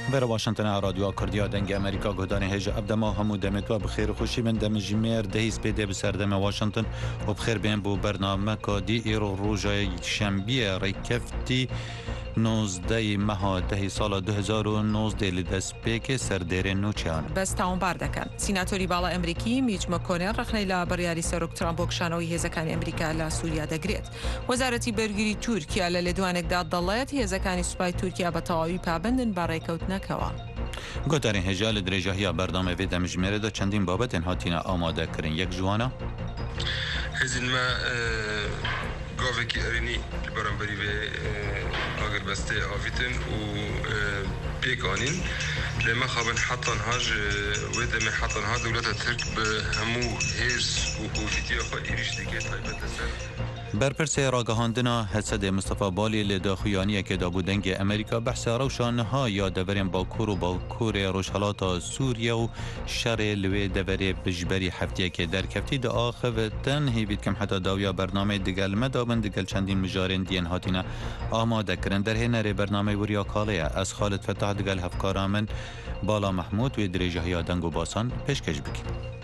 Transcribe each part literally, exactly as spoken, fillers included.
بر واشنطن رادیو کردیا دنگ امریکا گودان هجا ابدما همو دمتوا بخیر خوشی من دم جمیر دهیز پیده بسردم واشنطن و بخیر بین بو برنامه که دی ایرو روژای شنبیه ریکفتی نوزده ماه ده سال دو هزار و نوزده لدست پیک سردیر نوچیان بس تاون باردکن سیناتوری بالا امریکی میج مکونل رخنی لا بریاری سروک ترامپ کشانوی هزکانی امریکا لا سوریا دگرید وزارتی برگری ترکیه لدوانک داد دلایت هزکانی سپای ترکیه به تاوی پابندن برای کوتنکوا گوتارین هجال درجهی برنامه وی دم جمیر دا چندین بابت هاتینا آماده کرن یک جوانا هزین ما گاوه کی ارینی برانبری به آگر بسته آویتن و پیکانین لما خابن حتى هاج ودم حتى ها دولت ترک به همو هیرس و کوفیتی خو ایریش دیگه تایبت سر برپرسه راگهاندنا حسد مصطفى بالی لداخویانی که دابودنگ امریکا بحث روشانها یا دورین باکور و باکور روشالات سوریه و شر لوی دوری بجبری هفته که در کفتی دا آخوتن هیوید کم حتی داویا برنامه دگل مدابن دگل چندین مجارین دین هاتینا آماده کرن در هنر برنامه وریا کالیه از خالد فتح دگل هفکارامن بالا محمود و درجه های دنگ و باسان پیشکش بکی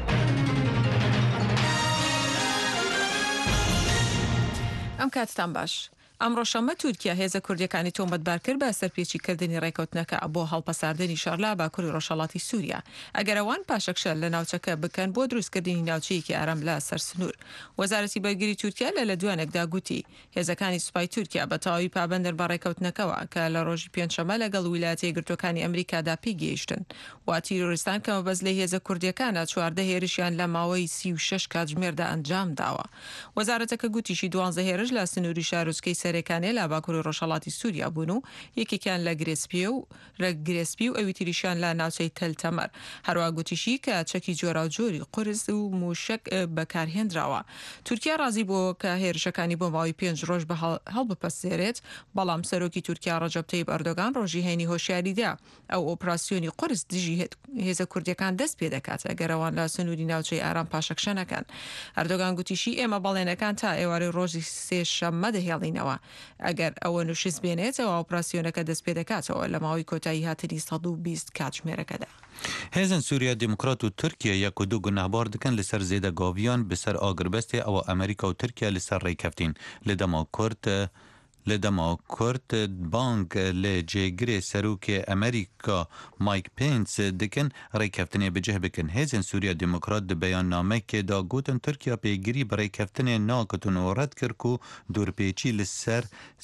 ام کاتتان باش امڕۆ شەمە تورکیا هێزە کوردیەکانی تۆمەتبار کرد بە سەرپێچیکردنی ڕێکەوتنەکە بۆ هەڵپەساردنی شەڕلا باکووری ڕۆژهەڵاتی سووریا ئەگەر ئەوان پاشەکشە لە ناوچەکە بکەن بۆ دروستکردنی ناوچەیەکی ئارام لە سەر سنوور وەزارەتی بەرگری تورکیا لە لە دوانێکدا گوتی هێزەکانی سوپای تورکیا بە تەواوی پابەندن بە ڕێکەوتنەکەەوە کە لە ڕۆژی پێنجشەمە لەگەڵ ویلایەتە یەکگرتووەکانی ئەمریکادا پێگەیشتن وا تیرۆریستان کەمە بەز لە هێزە کوردیەکانە چواردە هێرشیان لە ماوەی سی و شەش کاتژمێردا ئەنجام داوە وەزارەتەکە گوتیشی دوانزە هێرش لە سنووری شارۆچکەی سەرەکانی لە باکووری ڕۆژهەڵاتی سووریا بوون و یەکێکیان لە گرێسپیە و ڕێگرێسپی و ئەوی تریشیان لە ناوچەی تەلتەمەر هەروە گوتیشی کە چەکی جۆرا و جۆری قورس و موشک بەکارهێنراوە تورکیا ڕازی بۆ کە هێرشەکانی بۆ ماوەی پێنج ڕۆژ بە هەڵبپەسێرێت بەڵام سەرۆکی تورکیا ڕەجەب تەیب ئەردۆغان ڕۆژی هەینی هۆشیاریدا ئەو ئۆپراسیۆنی قورس دژی هێزە کوردیەکان دەست پێ دەکات ئەگەرەوان لە سنووری ناوچەی ئارام پاشەکشەنەکەن ئەردۆغان گوتیشی ئێمە بەڵێنەکان تا ئێوارەی ڕۆژی سێ شەممە دەهێڵینەوە ئەگەر ئەوە نوشیز بێنێتەوە ئۆپراسیۆنەکە دەست پێ دەکاتەوە لە ماوەی کۆتایی هاتنی سەد و بیست کاتژمێرەکەدا هێزن سووریا دیموکرات و تورکیا یەک و دوو گونەهبار دکن لەسەر زێدە گاویان بەسەر ئاگربەستێ ئەوە ئەمریکا و تورکیا لەسەر ڕێکەفتین لە دەما کورد لدما کورت بانک لجگری سروک امریکا مایک پینس دکن ریکفتنی بجه بکن هزن سوریا دموکرات د بیان نامه که دا گوتن ترکیه پیگیری برای کفتنی ناکتون و رد کرد که دورپیچی لسر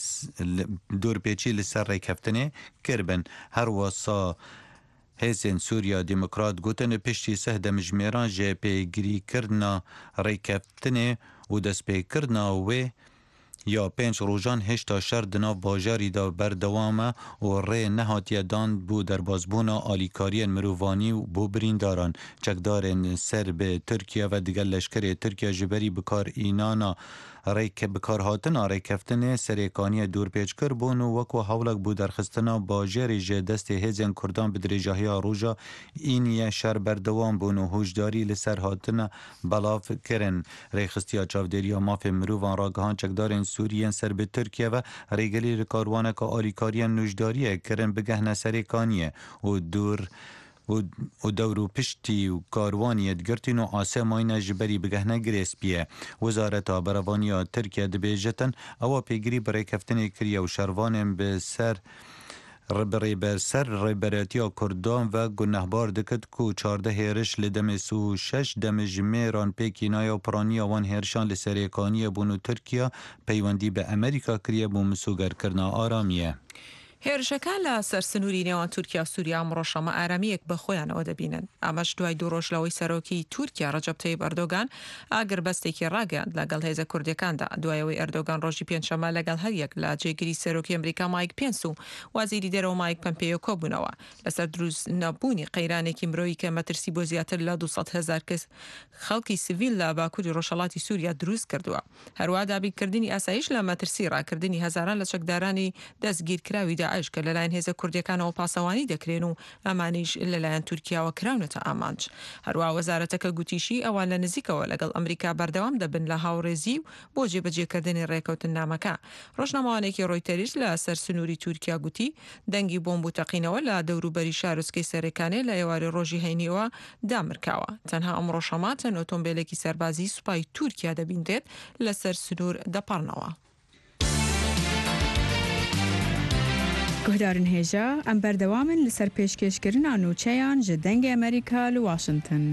دورپیچی لسر ریکفتنی کربن هر واسا هزن سوریا دموکرات گوتن پشتی سه دمجمیران جه پیگیری کردنا ریکفتنی و دست پی کردنا و یا پنج روزان هشتا شر دناو باجاری دا بردوامه و ری نهاتیه دان بو در بازبونا آلیکاری مرووانی بو برینداران چکدارن سر به ترکیه و دیگر لشکر ترکیه جبری بکار اینانا ریک بکار هاتنا ریکفتن سریکانی دورپیچ کر بون و وکو حولک بو درخستنا باجری جه دست هزین کردان بدرجاهی روژا اینیه شر بردوام بون و هوشداری لسر هاتنا بلاف کرن ریخستیا چاودریا ماف مرووان راگهان چکدارن سوریان سر به ترکیه و ریگلی رکاروانه که آلیکاری نوشداریه کرن بگهنه سریکانیه و دور و دورو پشتی و کاروانی دگرتین و آسه ماینه جبری بگهنه گریس بیه وزارت بروانی ترکیه دبیجتن او پیگری برای کفتن کریه و شروانم به سر ربری بر سر ربراتی کردان و گنهبار دکت کو چارده هیرش لدم سو شش دم جمیران پیکینای و پرانی وان هیرشان لسریکانی بونو ترکیه پیوندی به امریکا کریه بو مسوگر کرنا آرامیه هێرشەکان لە سەر سنووری نێوان تورکیا و سووریا ڕۆژەمە ئارامیەک بە خۆیانەوە دەبینن ئەمەش دوای دوو ڕۆژلەوەی سەرۆکی تورکیا ڕەجەب تەیب ئەردۆغان ئاگر بەستێکی ڕاگەاند لەگەڵ هێزە کوردیەکاندا دوایەوەی ئەردۆغان ڕۆژی پێنجشەمە لەگەڵ هەریەک لە جێگیری سەرۆکی ئەمریکا مایک پێنس و وەزیری دەرەوە مایک پەمپێیۆ کۆبوونەوە لەسەر دروست نەبوونی قەیرانێکی مرۆیی کە مەترسی بۆ زیاتر لە دووسەد هەزار کەس خەڵکی سیڤیل لە باکووری ڕۆژهەڵاتی سووریا دروست کردووە هەروە دابینکردنی ئاسایش لە مەترسی ڕاکردنی هەزاران لە چەکدارانی دەستگیرکراویدا داعش کە لەلایەن هێزە کوردیەکانەوە پاسەوانی دەکرێن و ئەمانیش لەلایەن تورکیاوە کراونەتە ئامانج. هەروە وەزارەتەکە گوتیشی ئەوان لە نزیکەوە لەگەڵ ئەمریکا بەردەوام دەبن لە هاوڕێزی و بۆ جێبەجێکردنی ڕێکەوتن نامەکە. ڕۆژنامەوانێکی ڕۆیتەریش لە سەر سنووری تورکیا گوتی دەنگی بۆمب و تەقینەوە لە دەوروبەری شارۆچکەی سەرەکانێ لە ئێوارەی ڕۆژی هەینیەوە دامرکاوە. تەنها ئەمڕۆ شەماتەن ئۆتۆمبیلێکی سەربازی سوپای تورکیا دەبیندرێت لەسەر سنوور دەپەڕنەوە. گهدارن هێژە ئەم بەردەوامن لەسەر پێشکەشکردنا نوچەیان ji dengê Amerîka li Washington.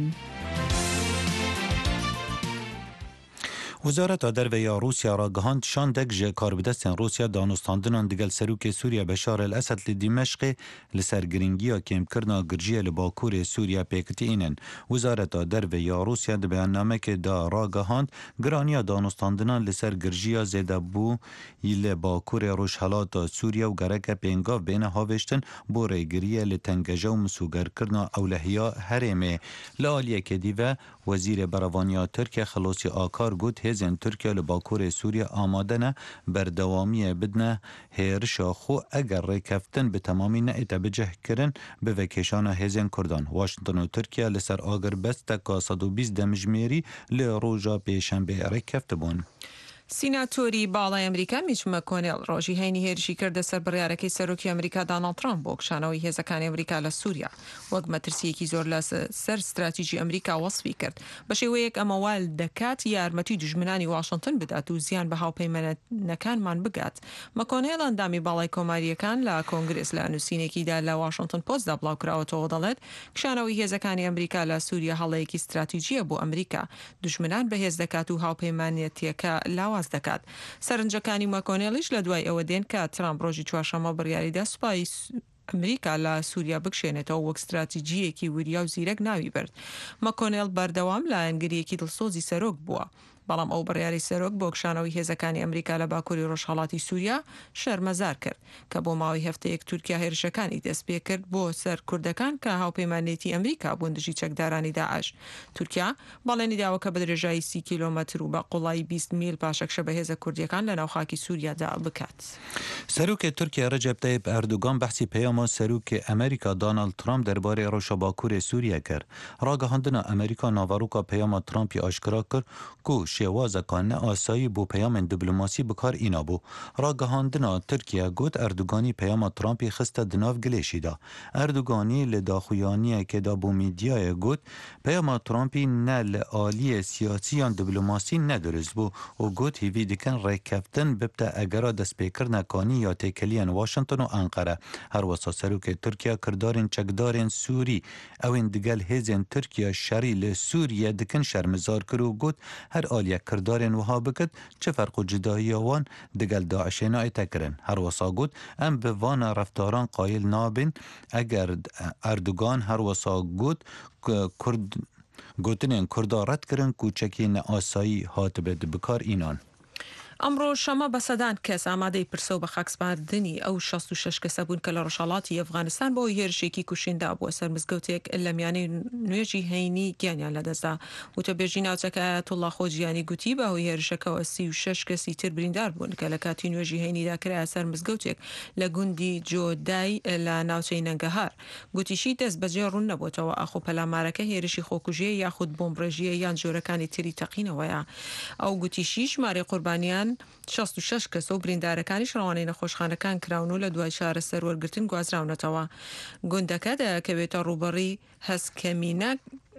وزارت دربیا روسیا را گهاند شاندک ژ کاربدستن روسیا دانوستاندنان دگل سروک سوریا بشار الاسد ل دمشق لسر گرینگیا کم کرنا گرجی ل باکور سوریا پکتی اینن. وزارت دربیا روسیا د بیاننامه که دا را گهاند گرانیا دانوستاندنان لسر گرجیا زده بو ل باکور روشحلات سوریا و گرک پنگاو بین هاوشتن بوره گریه ل تنگجو مسوگر کرنا اولهیا هرمه لالیه که دیوه وزیر بروانیا ترکیه خلاصی آکار گوت هزین ترکیه لباکور سوریه آماده نه بردوامی بدنه هیرشا خو اگر ریکفتن به تمامی نه اتبجه کرن به وکیشان هزین کردان. واشنطن و ترکیه لسر آگر بست که صد و بیست دمجمیری لروجا پیشنبه ریکفت بون. سیناتۆری باڵای ئەمریکا میچ مەکۆنێڵ ڕۆژی هەینی هێرشی کردە سەر بڕیارەکەی سەرۆکی ئەمریکا داناڵد ترامپ بۆ کشانەوەی هێزەکانی ئەمریکا لە سووریا وەک مەترسیەکی زۆر لە سەر ستراتیژی ئەمریکا وەسفی کرد. بە شێوەیەک ئەمەوال دەکات یارمەتی دژمنانی واشنگتن بدات و زیان بە هاوپەیمانەکانمان بگات. مەکۆنێڵ ئەندامی باڵای کۆماریەکان لە کۆنگرس لە نووسینێکیدا لە واشنگتن پۆستدا بڵاوکراوەتەوە دەڵێت کشانەوەی هێزەکانی ئەمریکا لە سووریا هەڵەیەکی ستراتیژیە بۆ ئەمریکا دژمنان بەهێز دەکات و هاوپەیمانەتیەکە لاواز دەکات. سەرنجەکانی مەکۆنێڵیش لە دوای ئەوە دێن کە ترامپ ڕۆژی چوارشەممە بڕیاریدا سوپای ئەمریکا لە سووریا بکشێنێتەوە وەک ستراتیژیەکی وریا و زیرەک ناوی برد. مەکۆنێڵ بەردەوام لە ئەنگریەکی دڵسۆزی سەرۆک بووە. بەڵام ئەو بڕیاری سەرۆک بۆ کشانەوەی هێزەکانی ئەمریکا لە باکووری ڕۆژهەڵاتی سووریا شەرمەزار کرد کە بۆ ماوەی هەفتەیەک تورکیا هێرشەکانی دەست پێ کرد بۆ سەر کوردەکان کە هاوپەیمانێتی ئەمریکا بوون دژی چەکدارانی داعش. تورکیا باڵێنی داوە کە بە درێژایی سی کیلۆمەتر و بە قوڵایی بیست میل پاشەکشە بە هێزە کوردیەکان لە ناوخاکی سووریادا بکات. سەرۆکی تورکیا ڕەجەب تایب ئەردوگان بەحسی پەیاما سەرۆکی ئەمریکا دانالد ترامپ دەربارەی ڕۆژە باکووری سووریا کرد. ڕاگەهاندنا ئەمریکا ناڤاروکا پەیاما ترامپی ئاشکرا کرد کو شێوازەکان آسایی بۆ پەیامên دیبلۆماسی بکار ئینا بوو. ڕاگەهاندنا تورکیا گوت ئەردوگانی پەیاما ترامپی خستە دناو گلێشیدا. ئەردوگانی لە داخویانیەکێدا بۆ میدیایە گوت پەیاما ترامپی نە لە ئالیە سیاسییان دیبلۆماسی نەدروست بوو و گوت هیوی دکن ڕێککەفتن ببتە ئەگەرا دەستپێکردنەکانی یا تێکەلیان واشنگتن و ئەنقەرە. هەروەسا سەرۆکی تورکیا کردارên çekdarên سووری ئەوên digel hêzên Tirkiya şerî li Sûriye dikin şermizar kir û got her aliye kirdarên wiha bikit çi ferq û cidahiya wan digel Daişê nayê kirin. Herwesa got em bi vana reftaran qayîl nabin eger Erdogan herwesa got Kurd gotinên Kurda red kirin ku çekî asayî hatibe dibikar înan. ئەمڕۆ شەمە بە سەدان کەس ئامادەی پرسە و بە خاکسپاردنی ئەو شەست و شەش کەسە بوون کە لە ڕۆژهەڵاتی ئەفغانستان بۆ هێرشێکی کوشیندا بووە سەر مزگەوتێک لە میانەی نوێژی هەینی گیانیان لەدەستدا. وتەبێژی ناوچەکە ئایەتوڵڵا خۆجیانی گوتی بە هۆی هێرشەکەەوە سی و شەش کەسی تر بریندار بوون کە لە کاتی نوێژی هەینیدا کرایە سەر مزگەوتێک لە گوندی جۆدای لە ناوچەی نەنگەهار. گوتیشی دەست بەجێ ڕوون نەبووتەوە ئاخۆ پەلامارەکە هێرشی خۆکوژیە یاخود بۆمبڕێژیە یان جۆرەکانی تری تەقینەوەیە. ئەو گوتیشی ژمارەی قوربانیان شەست و شەش کەس و بریندارەکانیش ڕەوانەی نەخۆشخانەکان کراون و لە دوای چارە سەروەرگرتن گوازراونەتەوە. گوندەکە دەکەوێتە ڕوبەڕی هەسکەمینە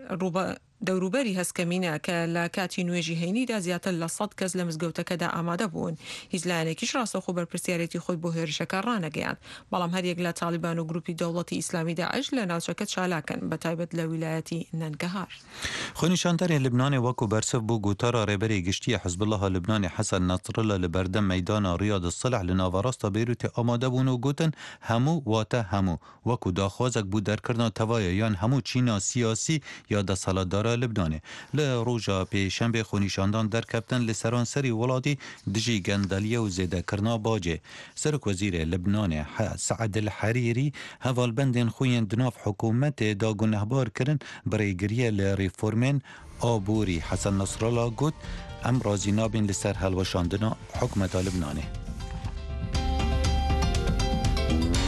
دەوروبەری هەسکەمینە کە لە کاتی نوێژی هەینیدا زیاتر لە سەد کەس لە مزگەوتەکەدا ئامادە بوون. هیچ لایەنێکیش ڕاستەوخۆ بەرپرسیارەتی خۆی بۆ هێرشەکە ڕانەگەیاند. بەڵام هەریەک لە تالیبان و گروپی دەوڵەتی ئیسلامی داعش لە ناوچەکە چالاکن بەتایبەت لە ویلایەتی نەنگەهار. خۆنیشاندەرێ لبنانê wekû bersif bû gotara rêberê giştî Hizbullaha Libnanê Hesen Nasrallah li berdem meydana Riyad Silh li navarasta Beyrûtê amade bûn û gotin hemû wate hemû wekû daxwazek bû derkirina tevaya yan hemû çîna siyasî ya desaladara Libnanê. Li roja pêşembê xwenîşandan derkeftin li seranserî welatî dijî gendaliye û zêdekirina bacê. Serokwezîrê Libnanê Saed el Herîrî hevalbendên xwe yên di nav hikûmetê da gunehbar kirin birêgiriye li reformên aborî. Hesen Nasrallah got em razî nabin li ser helweşandina hikûmeta Libnanê.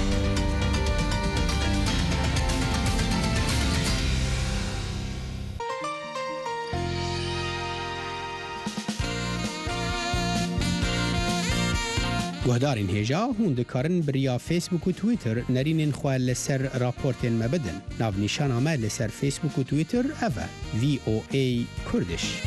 گهدارین هجا هون دکارن بریا فیسبوک و تویتر نرینین خواه لسر راپورتین مبدن ناو نیشان آمد لسر فیسبوک و تویتر اوه وی او ای کردش.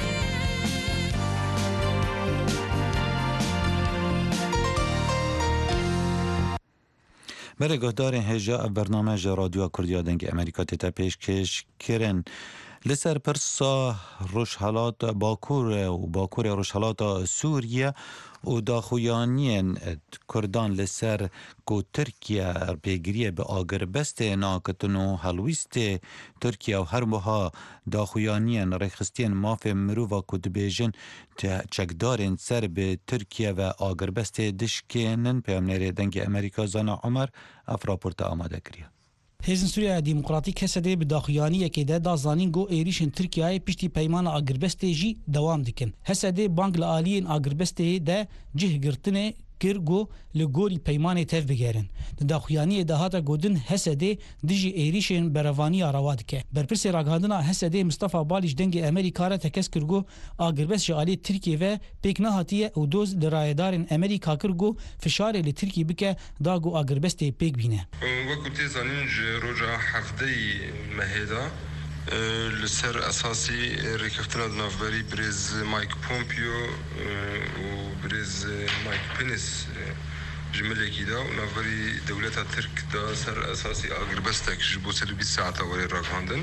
برای گهدارین هجا برنامه رادیو کردیا دنگ امریکا تیتا پیشکش کرن لسر پرسا روشحالات باکور و باکور روشحالات سوریه و داخویانین کردان لسر کو ترکیه پیگریه به آگربست ناکتن و حلویست ترکیه و هر موها داخویانین ریخستین ماف مروفا کد بیجن چکدارین سر به ترکیه و آگربست دشکنن پیامنیر دنگ امریکا زانا عمر افراپورت آماده کریه. هێزن سووریا دیموکراتیک هەسەدێ bi daxuyaniyekê de da zanîn got êrişên Tirkiyeyê piştî peymana Agirbestê jî dewam dikin. Hesedê bang li aliyên Agirbestê de cih girtinê kir got li gorî peymanê tev bigerin. Di daxuyaniyê de hata godin Hesedê dijî êrişên berevaniya rewa dike. Berpirsê ragihandina Hesedê Mustafa Balî ji dengê Amerîka re tekez kir got Agirbest ji aliyê Tirkiye ve pêk nehatiye û doz li rayedarên Amerîka kir got fişarê li Tirkiye bike da got Agirbestê pêk bîne. وەکو تێزانین ji roja hefteyî mehêda li ser esasî rêkeftina di navberî birêz Mike Pompeo û birêz Mike Pence ji milekî da û navberî dewleta Tirk da ser esasî Agirbestek ji bo ser bîst saeta werê ragihandin.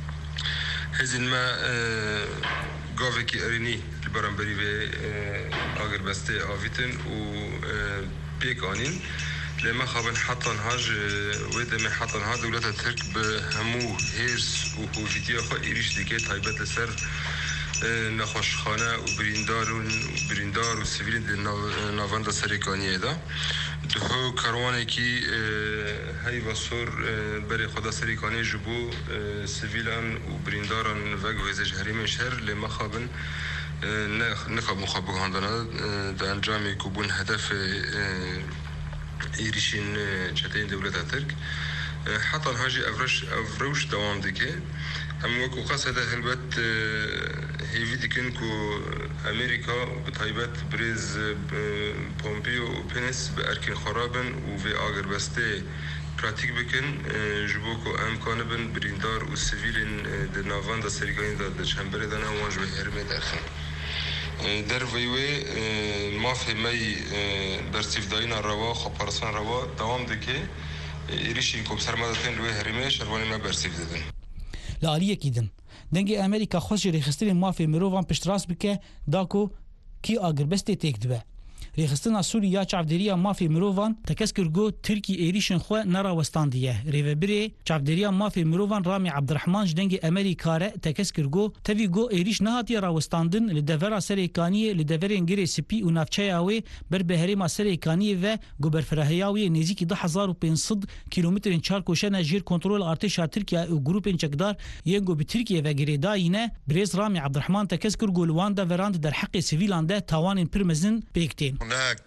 Hêzên me gavekî erînî li beramberî vê Agirbestê avîtin û pêk anîn. لما خابن حطن هاج ودم حطن ها دولة ترك بهمو هيرس وهوجيتيا خو إيريش ديكي تايبت لسر نخوش خانه وبريندار وبريندار وسيفيلين دي نافاندا سريكانيه دا دهو كاروانه كي هاي بصور بري خدا سريكانيه جبو سيفيلان وبرينداران وغو هزج هريمين شهر لما خابن نخاب مخابق هاندانا دا انجامي كوبون هدف ایریشین چتین دولت ترک حتی هاجی افرش افروش دوام دیگه هم وکو قصد هلبت هیوی دیکن کو امریکا به تایبت بریز پومپیو و پنس به ارکین خرابن و به آگربسته پراتیک بکن جبو کو امکان بن بریندار و سیویلین در ناوان دا سریکانی دا چنبره دانه وانج به هرمه درخن در ویوی مافی می برسیف داینا روا خبرسان روا دوام دکه ایریشین کوب سرمدتین روی هریمه شروانی ما برسیف دادن. لعلیه کیدن. دنگ امریکا خوش ریخستن مافی مروان پشتراس بکه داکو کی آگربستی تک دبه. ریخستنا سوریا چاودریا مافی مروان تکس کرگو ترکی ایریشن خو نرا وستاندیه ریوبری چاودریا مافی مروان رامی عبدالرحمن جدنگ امریکا ره تکس کرگو توی گو ایریش نهاتی را وستاندن لدورا سریکانی لدور انگری سپی و نافچهاوی بر بهریم سریکانی و گوبرفرهیاوی نزدیک ده هزار و پانصد کیلومتر چار کوشن جیر کنترل ارتش ترکیه و گروپ چکدار ینگو به ترکیه و گریداینه بریز رامی عبدالرحمن تکس کرگو لواندا ورند در حق سیویلان ده تاوان پرمزن پیکتین. هناك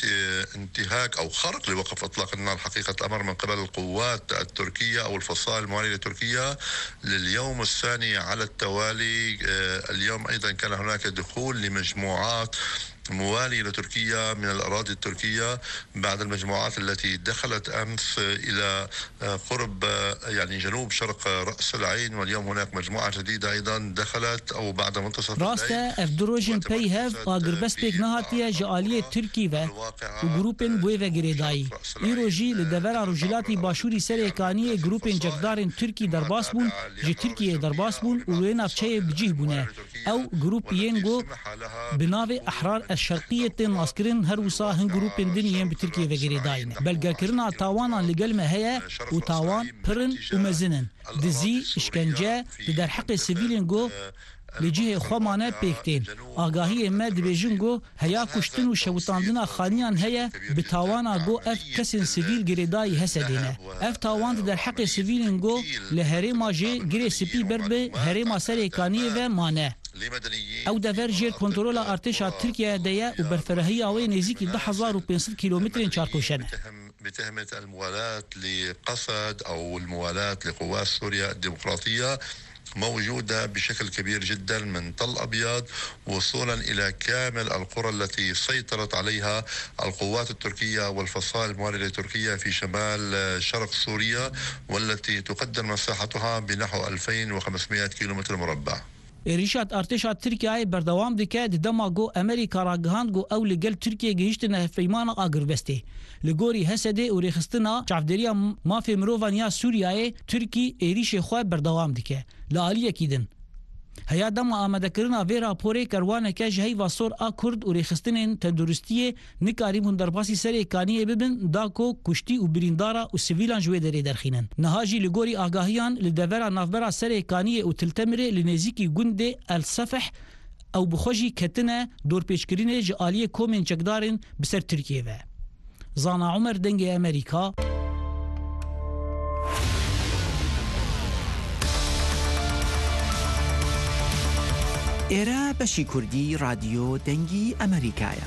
انتهاك أو خرق لوقف إطلاق النار حقيقة الأمر من قبل القوات التركية أو الفصائل الموالية لتركيا لليوم الثاني على التوالي. اليوم أيضا كان هناك دخول لمجموعات موالية لتركيا من الأراضي التركية بعد المجموعات التي دخلت أمس إلى قرب يعني جنوب شرق رأس العين، واليوم هناك مجموعة جديدة أيضا دخلت أو بعد منتصف الليل. راسته افدروجن بي هاف آگربست بيك نهاتية جالية تركي و وگروپن بوی و گریدایی ایروجی لدورا روجلاتی باشوری سریکانی گروپن جگدارن ترکی درباس بون جی ترکیه درباس بون و وین افچه بجیه بونه او گروپ ینگو بناو احرار الشرقية ناسكرين هروسا هن جروبين دنيا بتركيا وغيرداين بلغاكرنا تاوانا لقلمة هيا وتاوان برن ومزنن دزي اشكنجة لدر حق سيفيلين جو لجهه خمانه بيكتين آگاهی ما دبیجن گو هيا کشتن و شوتاندنا خانیان هيا بتاوانا گو اف کسین سیویل گریدای هسدینه اف تاوان در حق سیویلین گو لهرما جي گری سپی بربه هرما سریکانی و مانه او دفر جير كنترول ارتشا تركيا ديا وبرفرهية وين نزيكي ده هزار وبنصد كيلومتر شاركوشنة بتهمة الموالاة لقسد أو الموالاة لقوات سوريا الديمقراطية موجودة بشكل كبير جدا من تل أبيض وصولا إلى كامل القرى التي سيطرت عليها القوات التركية والفصائل الموالية لتركيا في شمال شرق سوريا، والتي تقدر مساحتها بنحو ألفين وخمسمائة كيلومتر مربع. ریشات ارتشا ترکیه بردوام دکه دما گو امریکا را گهاند گو او لگل ترکیه گهشتنه فیمان آگربسته لگوری حسده و ریخستنا چافدریا مافی مروفانیا سوریای ترکی ایریش خواه بردوام دکه لعالیه کیدن هيا دم آمده کرنا وی راپوره کروانه که جهی واسور آ کرد و ریخستن تندرستی نکاری من درباسی سر اکانیه ببن داکو کشتی و بریندارا و سویلان جوی داره درخینن نهاجی لگوری آگاهیان لدورا نافبرا سر اکانیه و تلتمره لنزیکی گنده الصفح او بخوشی کتنه دور پیشکرین جعالیه کومن چکدارن بسر ترکیه و زانا عمر دنگ امریکا. ئێرە بەشی کوردی رادیۆ دەنگی ئەمریکایە.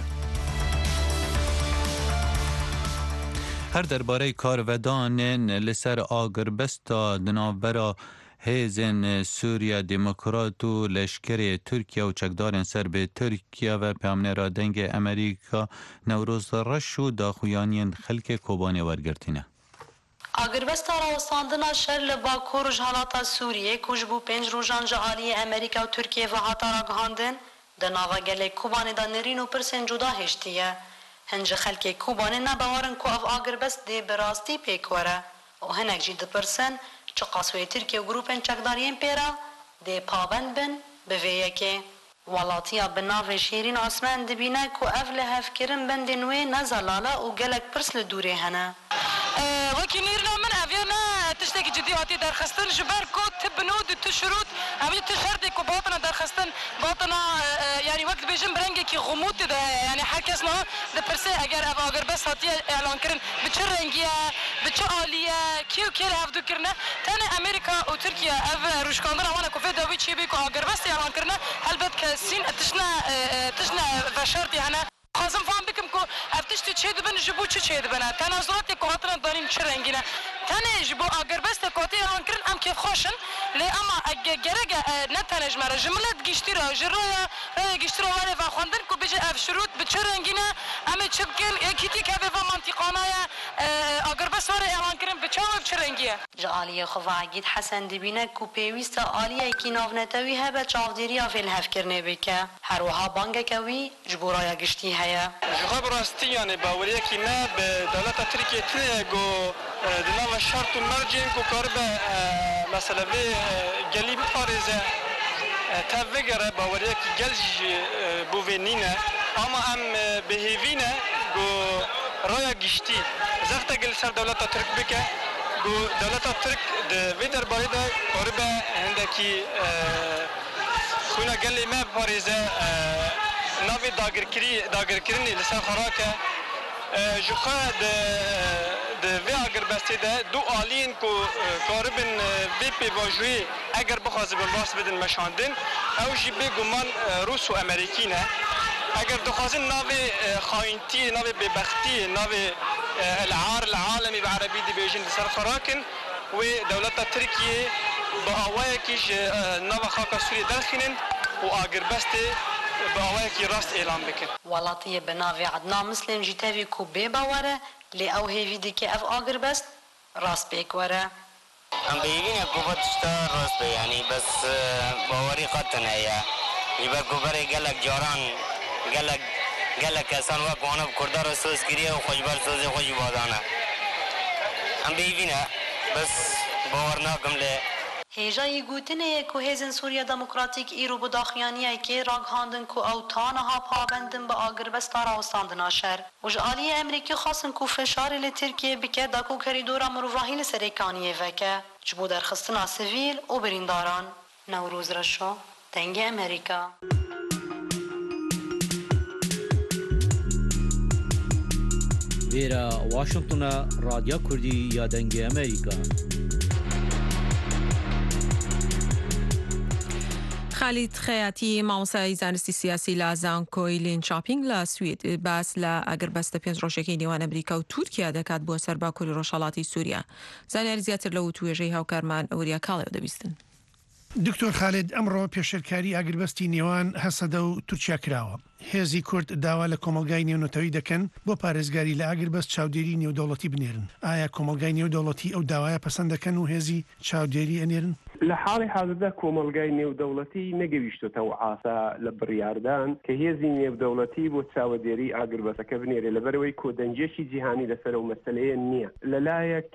هر درباره کارودان لسر آگربستا دناورا هیزن سوریا دموکرات و لشکر ترکیه و چکدارن سر به ترکیه و پیامنه را دنگ امریکا نوروز رش و داخویانین خلک کوبانه ورگرتینه. آگربستا راوستاندنا شر لباکور جهالاتا سوریه کج بو پنج روژان جعالی امریکا و ترکیه و هاتا را گهاندن دناوا گله کوبانه دا نرین و پرسن جدا هشتیه هنج خلک کوبانه نباورن کو اف آگربست دی براستی پیکوره و هنک جی دپرسن چه قاسوی ترکیه و گروپن چکدارین پیرا دی پابند بن بویه که ولاتیا بناو شیرین عثمان دبینه کو اف لحف کرن بند نوی نزلالا و گلک پرس لدوره هنه وكي نيرنا من افيانا تشتكي جدياتي درخستن جبر كود تبنود تشروط عمليه تشردك وباطنه درخستن باطنه يعني وقت بيجن برنجي كي غموت يعني حكسنا دبرسي اگر اگر بس هاتي اعلان كرن بتشرنجيا بتشاليه كيو كيل هفدو كرنا تاني امريكا وتركيا اف روشكاندرا وانا كوفي داوي تشي بيكو اگر بس اعلان كرنا هلبت كسين تشنا تشنا فشرتي هنا خازم فهم بكم كو افتشتي تشي دبن جبو تشي دبن تنازلات كواتنا دارين تشرنجينا تاني جبو اگر بس كوتي اعلان كرن ام كيف خوشن لي اما جرجا نتنج مره جمله گشتيرا جرويا گشتيرا ولا فخوندن كو بيجي اف شروط بتشرنجينا ام تشبكن كيتي كافي منطقانايا اگر بس ور اعلان كرن بتشاو تشرنجيا جاليه خواجد حسن دبينه كو بيويست عاليه كي نافنتوي هبه چاوديريا في الهفكرنه بك هروها بانگه كوي جبورايا گشتي هيا جواب راستي يعني باوريه كي ما بدوله تركيا تيغو دنا شرط مرجين كو قربه مثلا به جليب فارزه تفجر باوريه كي جلج بوفينينا اما ام بهيفينا جو رايا گشتي زفت گل سر دوله ترك بك جو دوله ترك د ويدر باريدا قربه عندكي خونا قال ما فارزه نافي داگر كري داگر كرني لسان خراكه جوخا د د وی اگر بسته ده دو آلین کو قاربن وی پی واجوی اگر بخواز بن واس بدن مشاندن او جی به گمان روس و امریکی نه اگر دخوازن ناوی خاینتی ناوی ببختی ناوی العار العالمي بعربي دي بيجن سر خراكن و دولة تركيا بهوايه كيش ناوا خاكا سوري دلخنن و اگر بسته باوکی راست اعلام بکن. ولاتی بناوی عدنان مسلم جیتوی کو بی باوره لی او هیوی دیگه اف آگر بست راست بیکوره. هم بیگین کوبت شتا راست بی یعنی بس باوری قطن هیا. یبا کوبره گلک جاران گلک گلک کسان وقت وانه کردار سوز کریه و خوشبال سوز خوش بادانه. هم بیگین بس باور ناکم لی. هیجای گوتنه کو هیزن سوریا دموکراتیک ایرو بداخیانیه که راگهاندن کو او تانها پابندن با آگربستا راوستاندنا شر و جعالی امریکی خواستن کو فشاری لترکیه بکه داکو کریدورا مروفاهی لسریکانیه وکه جبو در خستنا سویل و برینداران. نوروز رشو دنگ امریکا. ویرا واشنطن رادیو کردی یا دنگ امریکا. خالد خیاطی مامۆستای زانستی سیاسی لە زانکۆی لینچاپینگ لە سوید باس لە ئەگەربەستە پێنج ڕۆژەکەی نێوان ئەمریکا و تورکیا دەکات بۆ سەر باکووری ڕۆژهەڵاتی سووریا. زانیاری زیاتر لەو توێژەی هاوکارمان ئەوریا کاڵێو دەبیستن. دکتۆر خالد ئەمڕۆ پێشێرکاری ئاگربەستی نێوان هەسەدە و تورکیا کراوە. هێزی کورد داوا لە کۆمەلگای نێونەتەوەی دەکەن بۆ پارێزگاری لە ئاگربەست چاودێری نێودەوڵەتی بنێرن. ئایا کۆمەلگای نێودەوڵەتی ئەو داوایە پەسەند دەکەن و هێزی چاودێری ئەنێرن؟ لە حاڵی حاضردا کۆمەلگای نێودەوڵەتی نەگەویشتۆتەوە ئاسا لە بڕیاردان کە هێزی نێودەوڵەتی بۆ چاودێری ئاگربەستەکە بنێرێ لەبەرەوەی کۆدەنجێشی جیهانی لەسەر و مەسەلەیە نییە. لەلایەک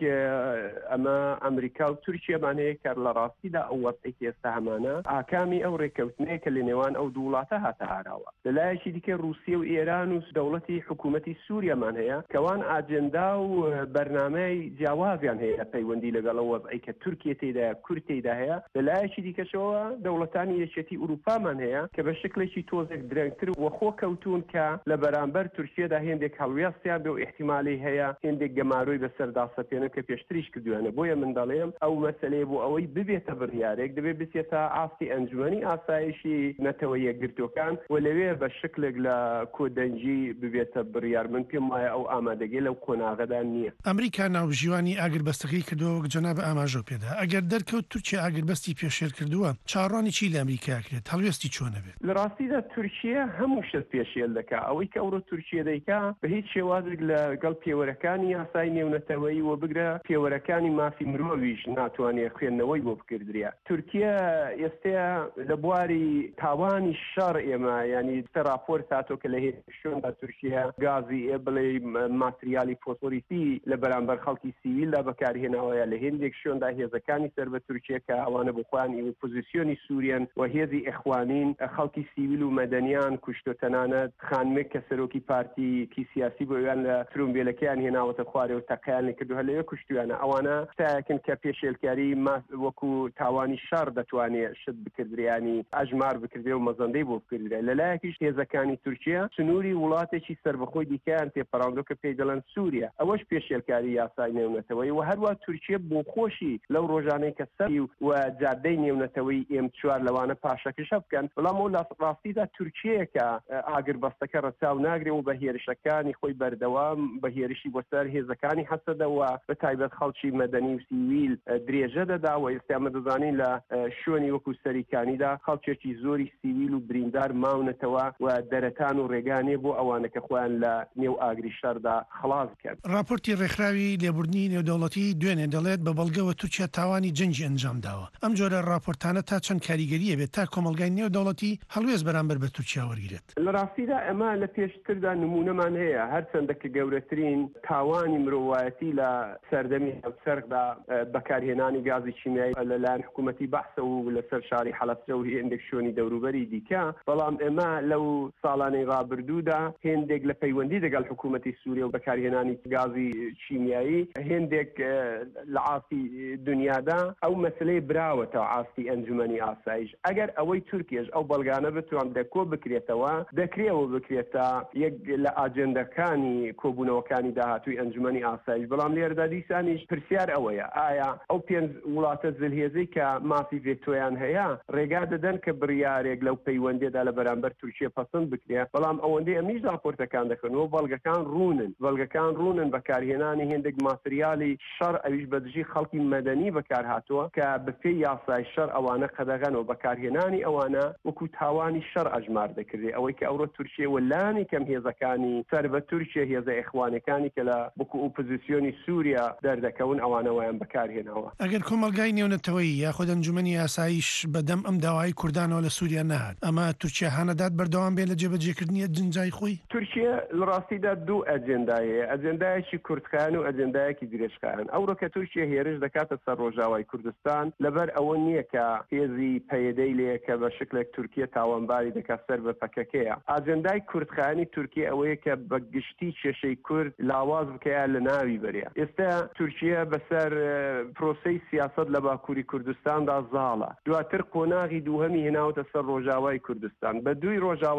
ئەمە ئەمریکا و تورکیامان هەیە کە لە ڕاستیدا ئەو وەرزی ئێستا هەمانە ئاکامی ئەو ڕێکەوتنەیە کە لە نێوان ئەو دوو وڵاتە هاتە هاراوە. لەلایەکی دیکە رووسیا و ئێران و دەوڵەتی حکوومەتی سووریامان هەیە کەوان ئاجندا و بەرنامەی جیاوازیان هەیە لە پەیوەندی لەگەڵ وەزعی کە تورکیا تێدا کورد تێدا هەیە. لەلایەکی دیکەشەوە دەوڵەتانی یەکێتی ئوروپامان هەیە کە بە شکلێکی تۆزێک درەنگتر وەخۆ کەوتون کە لە بەرامبەر تورکیادا هێندێک هەڵویاستیان بێ و احتیمالی هەیە هێندێک گەماروی بەسەردا سەپێنە کە پێشتریش کردوێنە. بۆیە من دەڵێم ئەو مەسەلەیە بۆ ئەوەی ببێتە بڕیارێک دەبێت بچێتە ئاستی ئەنجومەنی ئاسایشی نەتەوە یەکگرتوەکان و لەوێ بە شکلێک لە کۆدەنجی ببێتە بڕیار. من پێم وایە ئەو ئامادەگەی لەو کۆناغەدا نییە. ئەمریکا ناوژیوانی ئاگربەستەکەی کردووە جەناب ئاماژۆ پێدا. ئەگەر دەرکەوت تورکیا ئاگربەستی پێشێر کردووە چاڕانی چی لە ئەمریکا کرێت؟ هەڵوێستی چۆنە بێت؟ لە ڕاستیدا تورکیا هەموو شت پێشێل دەکا. ئەوەی کە ئەوڕۆ تورکیا دەیکا بە هیچ شێوازێک لەگەڵ پێوەرەکانی یاسای نێونەتەوەیی و بگرە پێوەرەکانی مافی مرۆڤیش ناتوانێت خوێندنەوەی بۆ بکردریا. تورکیا ئێستا لە بواری تاوانی شەڕ ئێمە ینی راپۆرت هاتۆ کە لە شوێندا تورکیا گازی ئێ بڵێ ماتریالی فۆسفۆریسی لە بەرامبەر خەڵکی سیویلدا بەکارهێناوەیە لە هێندێک شوێندا هێزەکانی سەر بە تورکیا کە ئەوانە بخوانی و پۆزیسیۆنی سووریان و هێزی ئەخوانین خەڵکی سیویل و مەدەنیان کوشتۆ تەنانەت خانمێک کە سەرۆکی پارتی کی سیاسی بۆ ئەویان لە ترومبێلەکەیان هێناوەتە خوارێ و تەقییان کردو هەلەیە کوشتویانە. ئەوانە شتایەکن کە پێشێلکاری وەکو تاوانی شەڕ دەتوانێت شت بکردریانی ئەژمار بکردێ و مەزەندەی بۆ بکردرێ. لەلایەکیش هێزەکانی تورکیا سنووری وڵاتێکی سربەخۆی دیکەیان تێپەڕاندۆ کە پێی دەڵێن سووریا. ئەوەش پێشێلکاری یاسای نێونەتەوەی و هەروە تورکیا بۆ خۆشی لەو ڕۆژانەی کە سەری و جادەی نێونەتەوەی ئێم چوار لەوانە پاشەکەشە بکەن. بەڵام ئەو لە ڕاستیدا تورکیەکە ئاگربەستەکە ڕەچاو ناگرێ و بە هێرشەکانی خۆی بەردەوام بە هێرشی بۆ سەر هێزەکانی حەسەدەوە بە تایبەت خەڵکی مەدەنی و سیویل درێژە دەدا و ئێستا ئێمە دەزانین لە شوێنی وەکو سەریکانیدا خەڵکێکی زۆری سیویل و بریندار ماونەتەوە و دەرەتان و ڕێگانێ بۆ ئەوانە کە خۆیان لە نێو ئاگری شەردا خلاص بکەن. راپۆرتی ڕێکخراوی لێبوردنی نێودەوڵەتی دوێنێ دەڵێت بە بەڵگەوە تورکیا تاوانی جەنگی ئەنجام داوە. ئەم جۆرە راپۆرتانە تا چەند کاریگەریە بێت تا کۆمەلگای نێودەوڵەتی هەڵوێز بەرامبەر بە تورکیا وەرگێت؟ لە ڕاستیدا ئەمە لە پێشتردا نمونەمان هەیە هەرچەندە کە گەورەترین تاوانی مرۆڤایەتی لە سەردەمی سەردا بەکارهێنانی گازی کیمیایی لەلایەن حکوومەتی بەحسە و لەسەر شاری حەلەبجە و هێندێک شوێنی دەوروبەری دیکە. بەڵام ئێمە لەو ساڵانەی ڕابردوودا هێندێک لە پەیوەندی دەگەڵ حکوومەتی سووریا و بەکارهێنانی گازی کیمیایی هێندێک لە ئاستی دنیادا ئەو مەسلەی براوەتەوە ئاستی ئەنجومەنی ئاسایش. ئەگەر ئەوەی تورکیش ئەو بەڵگانە بتوان دەکۆ بکرێتەوە دەکرێەوە بکرێتە یەک لە ئاجندەکانی کۆبوونەوەکانی داهاتووی ئەنجومەنی ئاسایش. بەڵام لێرەدا دیسانیش پرسیار ئەوەیە ئایا ئەو پێنج وڵاتە جلهێزەی کە مافی ڤێتۆیان هەیە ڕێگا دەدەن کە بڕیارێک لەو پەیوەندێدا لە بەرامبەر تورکیا پەسەند بکرێت. بەڵام ئەوەندەی ئەمیش راپۆرتەکان دەکەنەوە بەڵگەکان ڕوونن بەڵگەکان ڕوونن بەکارهێنانی هێندێک ماتریالی شەڕ ئەویش بەدژی خەڵکی مەدەنی بەکار هاتووە کە بەپێی یاسای شەڕ ئەوانە قەدەغەنەوە بەکارهێنانی ئەوانە وەکو تاوانی شەڕ ئەژمار دەکردێ. ئەوەی کە ئەوڕۆ تورکیا وەلانی کەم هێزەکانی سەر بە تورکیا هێزە ئەخوانەکانی کە لە وەکو ئۆپۆزیسیۆنی سووریا دەردەکەون ئەوانەوەیان بەکارهێناوە. ئەگەر کۆمەلگای نێونەتەوەیی یاخود ئەنجومەنی یاساییش بەدەم ئەم داوای کوردانەوە لە سووریا نەهات ئەمە تورکیا هانەدات بەردەوام بێت لە جێبەجێکردنی جنجای خۆی؟ تورکیا لە ڕاستیدا دوو ئەجێندایە ئەجێندایەکی کوردخایەن و ئەجێندایەکی درێژخایەن. ئەوڕۆ کە تورکیا هێرش دەکاتە سەر ڕۆژاوای کوردستان لەبەر ئەوە نییە کە هێزی پەیدەی لێ کە بە شکلێک تورکیا تاوانباری دەکات سەر بە پەکەکەیە. ئاجێندای کوردخایەنی تورکیا ئەوەیە کە بە گشتی کێشەی کورد لاواز بکەیە لە ناوی بەرێ. ئێستا تورکیا بەسەر پرۆسەی سیاست لە باکووری کوردستاندا زاڵە. دواتر قۆناغی دووهەمی هێناوەتە سەر ڕۆژاوای کوردستان. بە دوی ڕۆژاوای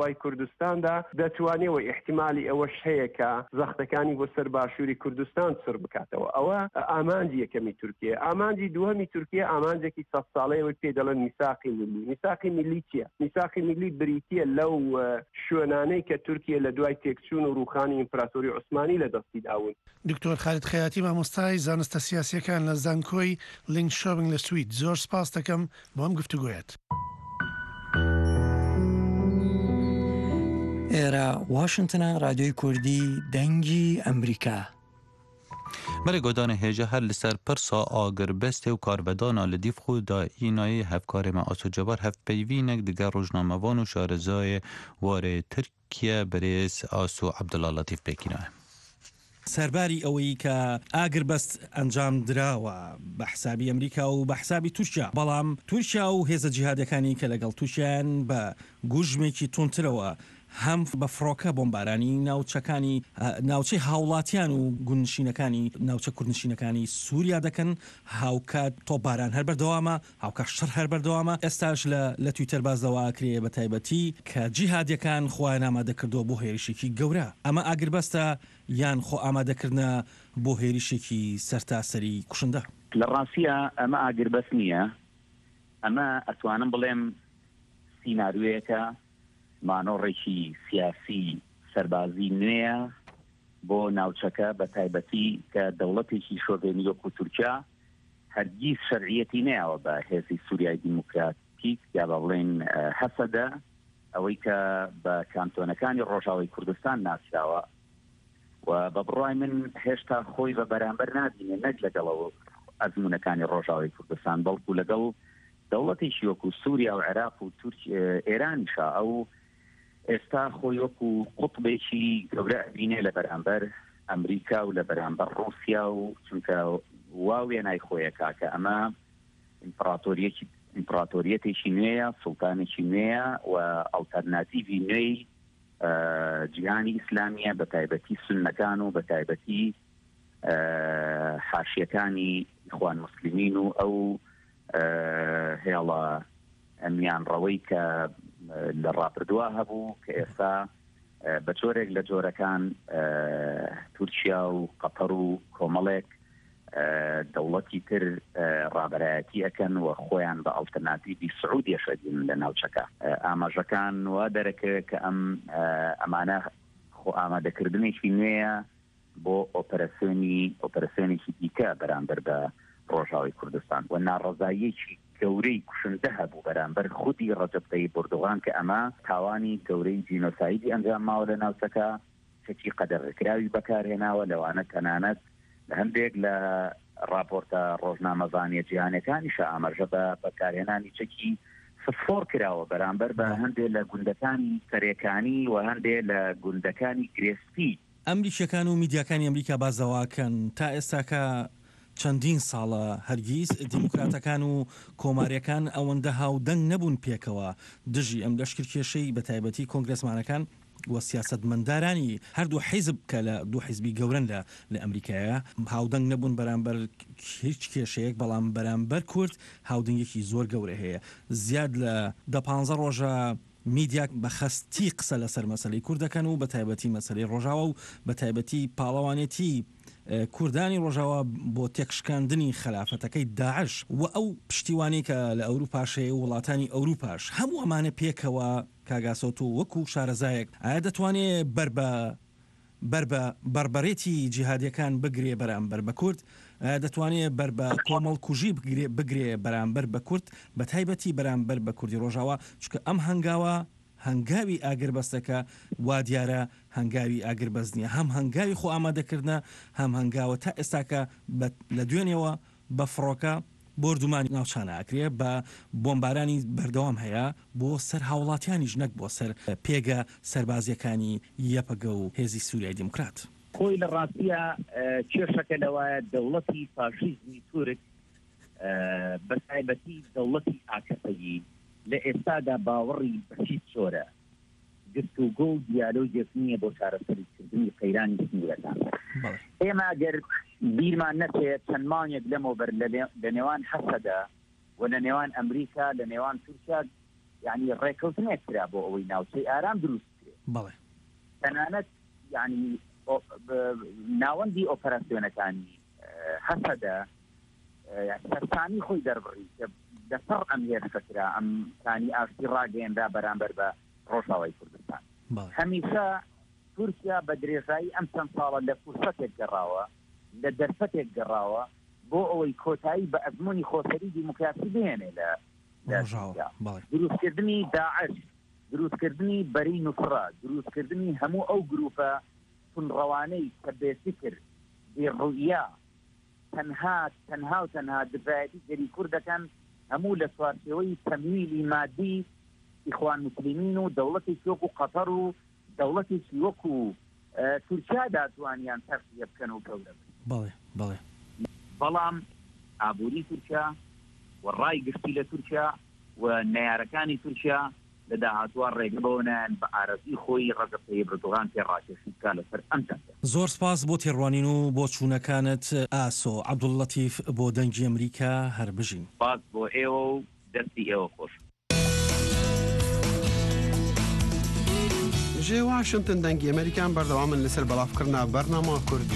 ڕۆژاوای کوردستاندا دەتوانێت و احتیمالی ئەوەش هەیە کە زەختەکانی بۆ سەر باشووری کوردستان سڕ بکاتەوە. ئەوە ئامانجی یەکەمی تورکیە. ئامانجی دووەمی تورکیە ئامانجێکی سەد ساڵەیەوە پێ دەڵێن میساقی ملی. میساقی ملی چییە؟ میساقی ملی بریتیە لەو شوێنانەی کە تورکیە لە دوای تێکچوون و ڕوخانی ئیمپراتۆری عوسمانی لە دەستی داون. دکتۆر خالید خەیاتی مامۆستای زانستە سیاسیەکان لە زانکۆی لینکشۆپینگ لە سوید، زۆر سپاس دەکەم بۆ ئەم گفتوگویەت. ئێرە واشنگتنە، رادیۆی کوردی دەنگی ئەمریکا. بر گودان هیجه هر لسر پرسا آگر بسته و کاربدانا لدیف خود دا اینای هفکار ما آسو جبار هفت پیوینک دیگر روزنامه‌وان و شارزای واره ترکیه بریس آسو عبدالله لطیف بکینه. سەرباری ئەوەی کە ئاگر بەست ئەنجام دراوە بە حسابی ئەمریکا و بە حسابی تورکیا، بەڵام تورکیا و هێزە جیهادەکانی کە لەگەڵ تووشیان بە گوژمێکی تونترەوە هەم بە فڕۆکە بۆمبارانی ناوچەکانی ناوچەی هاوڵاتیان و گونشینەکانی ناوچە کوردنشینەکانی سووریا دەکەن، هاوکات تۆپباران هەر بەردەوامە، هاوکە شەڕ هەر بەردەوامە. ئێستاش لە تویتەر بازەواکرێ بە تایبەتی کە جیهادیەکان خۆیان ئامادەکردەوە بۆ هێرشێکی گەورە. ئەمە ئاگربەستە یان خۆ ئامادەکردنە بۆ هێرشێکی سەرتاسەری کوشندە؟ لە ڕاستیە ئەمە ئاگربەست نییە، ئەمە ئەتوانم بڵێم سیناریۆیەکە مانۆڕێکی سیاسی سەربازی نوێیە بۆ ناوچەکە بە تایبەتی کە دەوڵەتێکی شۆڤێنی وەکو تورکیا هەرگیز شەرعیەتی نەیەوە بە هێزی سووریای دیموکراتیک یا بە بڵێن هەسەدە ئەوەی کە بە کانتۆنەکانی ڕۆژاوای کوردستان ناسراوە و بە بڕای من هێشتا خۆی بە بەرامبەر نبینێ نەک لەگەڵەوە ئەزمونەکانی ڕۆژاوای کوردستان بەڵکو لەگەڵ دەوڵەتێکی وەکو سووریا و عێراق و ئێرانیشا ئەو ئێستا خۆی وەکو قوتبێکی گەورە ئەبینێ لە بەرامبەر ئەمریکا و لە بەرامبەر ڕوسیا و چونکە وا وێنای خۆیەکا کە ئەمە ئیمپراتۆریەتێکی نوێیە، سوڵتانێکی نوێیە و ئەڵتەرناتیڤی نوێی جیهانی ئیسلامیە بە تایبەتی سوننەکان و بە تایبەتی حاشیەکانی ئیخوان موسلیمین و ئەو هێڵە ئەمیان ڕەوەی کە لە ڕاپردووە هەبوو کە ئێستا بە جۆرێک لە جۆرەکان تورکیا و قەتەر و کۆمەڵێک دەوڵەتی تر ڕابەرایەتی ئەکەن و خۆیان بە ئەڵتەرناتیڤی سعودی شەدین لە ناوچەکە. ئاماژەکان وا دەرەکەوێت کە ئەم ئەمانە خۆ ئامادەکردنێکی نوێیە بۆ ئۆپەراسیۆنی ئۆپەراسیۆنێکی دیکە بەرامبەر بە ڕۆژاوای کوردستان و ناڕەزاییەکی گەورەی کوشندە هەبوو بەرامبەر خودی ڕەجەب تەیب ئەردۆغان کە ئەمە تاوانی گەورەی جینۆسایدی ئەنجام ماوە لە ناوچەکە، چەکی قەدەڕێکراوی بەکارهێناوە لەوانە تەنانەت لە هەندێک لە راپۆرتە ڕۆژنامەزانیە جیهانەکانیشە ئاماژە بە بەکارهێنانی چەکی سفۆر کراوە بەرامبەر بە هەندێک لە گوندەکانی سەرێکانی و هەندێک لە گوندەکانی گرێسپی. ئەمریکیەکان و میدیاکانی ئەمریکا بازەواکەن تا ئێستاکە چەندین ساڵە هەرگیز دیموکراتەکان و کۆماریەکان ئەوەندە هاودەنگ نەبوون پێکەوە دژی ئەم لەشکرکێشەی بە تایبەتی کۆنگرەسمانەکان و سیاسەتمەندارانی هەردوو حیزب کە لە دوو حیزبی گەورن لە لە ئەمریکایە هاودەنگ نەبوون بەرامبەر هیچ کێشەیەک، بەڵام بەرامبەر کورد هاودنگێکی زۆر گەورە هەیە. زیاد لە دە پانزە ڕۆژە میدیاک بە خەستی قسە لەسەر مەسەلەی کوردەکەن و بە تایبەتی مەسەلەی ڕۆژاوە و بە تایبەتی پاڵەوانێتی کوردانی ڕۆژاوە بۆ تێکشکاندنی خلافەتەکەی داعش و ئەو پشتیوانی کە لە ئەوروپاشەیە و وڵاتانی ئەوروپاش هەموو ئەمانە پێکەوە کاگاسۆت و وەکو شارەزایەک ئایا دەتوانێت بەر بە بەر بە بەربەرێتی جیهادیەکان بگرێ بەرامبەر بە کورد، دەتوانێت بەر بە کۆمەڵ کوژی بگرێ بەرامبەر بە کورد، بە تایبەتی بەرامبەر بە کوردی ڕۆژاوە، چونکە ئەم هەنگاوە هەنگاوی ئاگربەستەکە وا دیارە هەنگاوی ئاگربەست نیە، هەم هەنگاوی خۆ ئامادەکردنە، هەم هەنگاوە تا ئێستاکە لە دوێنێەوە بە فڕۆکە بردومانی ناوچانە ئاکرێ بە بۆمبارانی بەردەوام هەیە بۆ سەر هاوڵاتیانیش نەک بۆ سەر پێگە سەربازیەکانی یەپەگە و هێزی سووریای دیموکرات. خۆی لە ڕاستیە کێشەکە لەوایە دەوڵەتی فاشیزمی تورک بە تایبەتی دەوڵەتی ئاکەپەیی لە ئێستادا باوەڕی بەچیت چۆرە گفتوگۆ و دیالۆگێک نییە بۆ چارەسەریکردنی قەیرانی سنوورەکان. ئێمە ئەگەر بیرمان نەچێت چەند مانگێک لەمەوبەر لە نێوان حەسەدا و لە نێوان ئەمریکا لە نێوان تورکیا یعنی ڕێکەوتنێک کرا بۆ ئەوەی ناوچەی ئارام دروست بەڵێ تەنانەت ینی ناوەندی ئۆپەراسیۆنەکانی هەسەدە سەرسانی خۆی دەربڕی لەسەر ئەم هێرشەکرا ئەم کانی ئاشتی ڕاگەێندا بەرامبەر بە ڕۆژاوای کوردستان هەمیشە تورکیا بە درێژایی ئەم چەند ساڵە لە فرسەتێک گەڕاوە لە دەرفەتێک گەڕاوە بۆ ئەوەی کۆتایی بە ئەزمموی خۆسەری دیموکراسی بهێنێ لە دروستکردنی داعش دروستکردنی بەری نوفرە دروستکردنی هەموو ئەو گروپە تونڕەوانەی کە بێفکر بێڕوئیا تەنها تەنها و تەنها دفاعەتی گەری کوردەکەن هەموو لە سوارچەوەی تەمویلی مادی ئیخوان موسلیمین و دەوڵەتێکی وەکو قەتەر و دەوڵەتێکی وەکو تورکیا داتوانیان تەرفیە بکەن و گەورە بن. بەڵێ بەڵێ بەڵام ئابووری تورکیا و ڕای گشتی لە تورکیا و نەیارەکانی تورکیا لە داهاتوە ڕێگەبەوەنیان بە ئارەزی خۆی ڕەگەپەی بردوغان پێڕاکێشی بکە لەسەر ئەم چەندە. زۆر سپاس بۆ تێڕوانین و بۆ چوونەکانت ئاسۆ عەبدوڵڵەتیف بۆ دەنگی ئەمریکا هەر بژین. سپاس بۆ ئێوە و دەستی ئێوە خۆش. ژێ واشنتن دەنگی ئەمریکان بەردەوامن لەسەر بەڵافکردنا بەرنامە کوردی.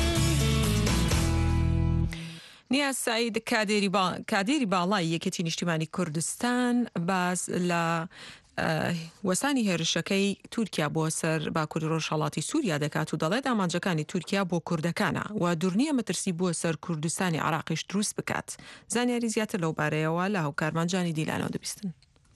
نیاز سعید کادێری باڵای یەکێتی نیشتیمانی کوردستان باز لە وەسانی هێرشەکەی تورکیا بۆ سەر باکووری ڕۆژهەڵاتی سووریا دەکات و دەڵێت ئامانجەکانی تورکیا بۆ کوردەکانە و دوورنیە مەترسی بۆ سەر کوردستانی عراقیش دروست بکات. زانیاری زیاتر لەو بارەیەوە لە هاوکارمانجانی دیلانەوە دەبیستن.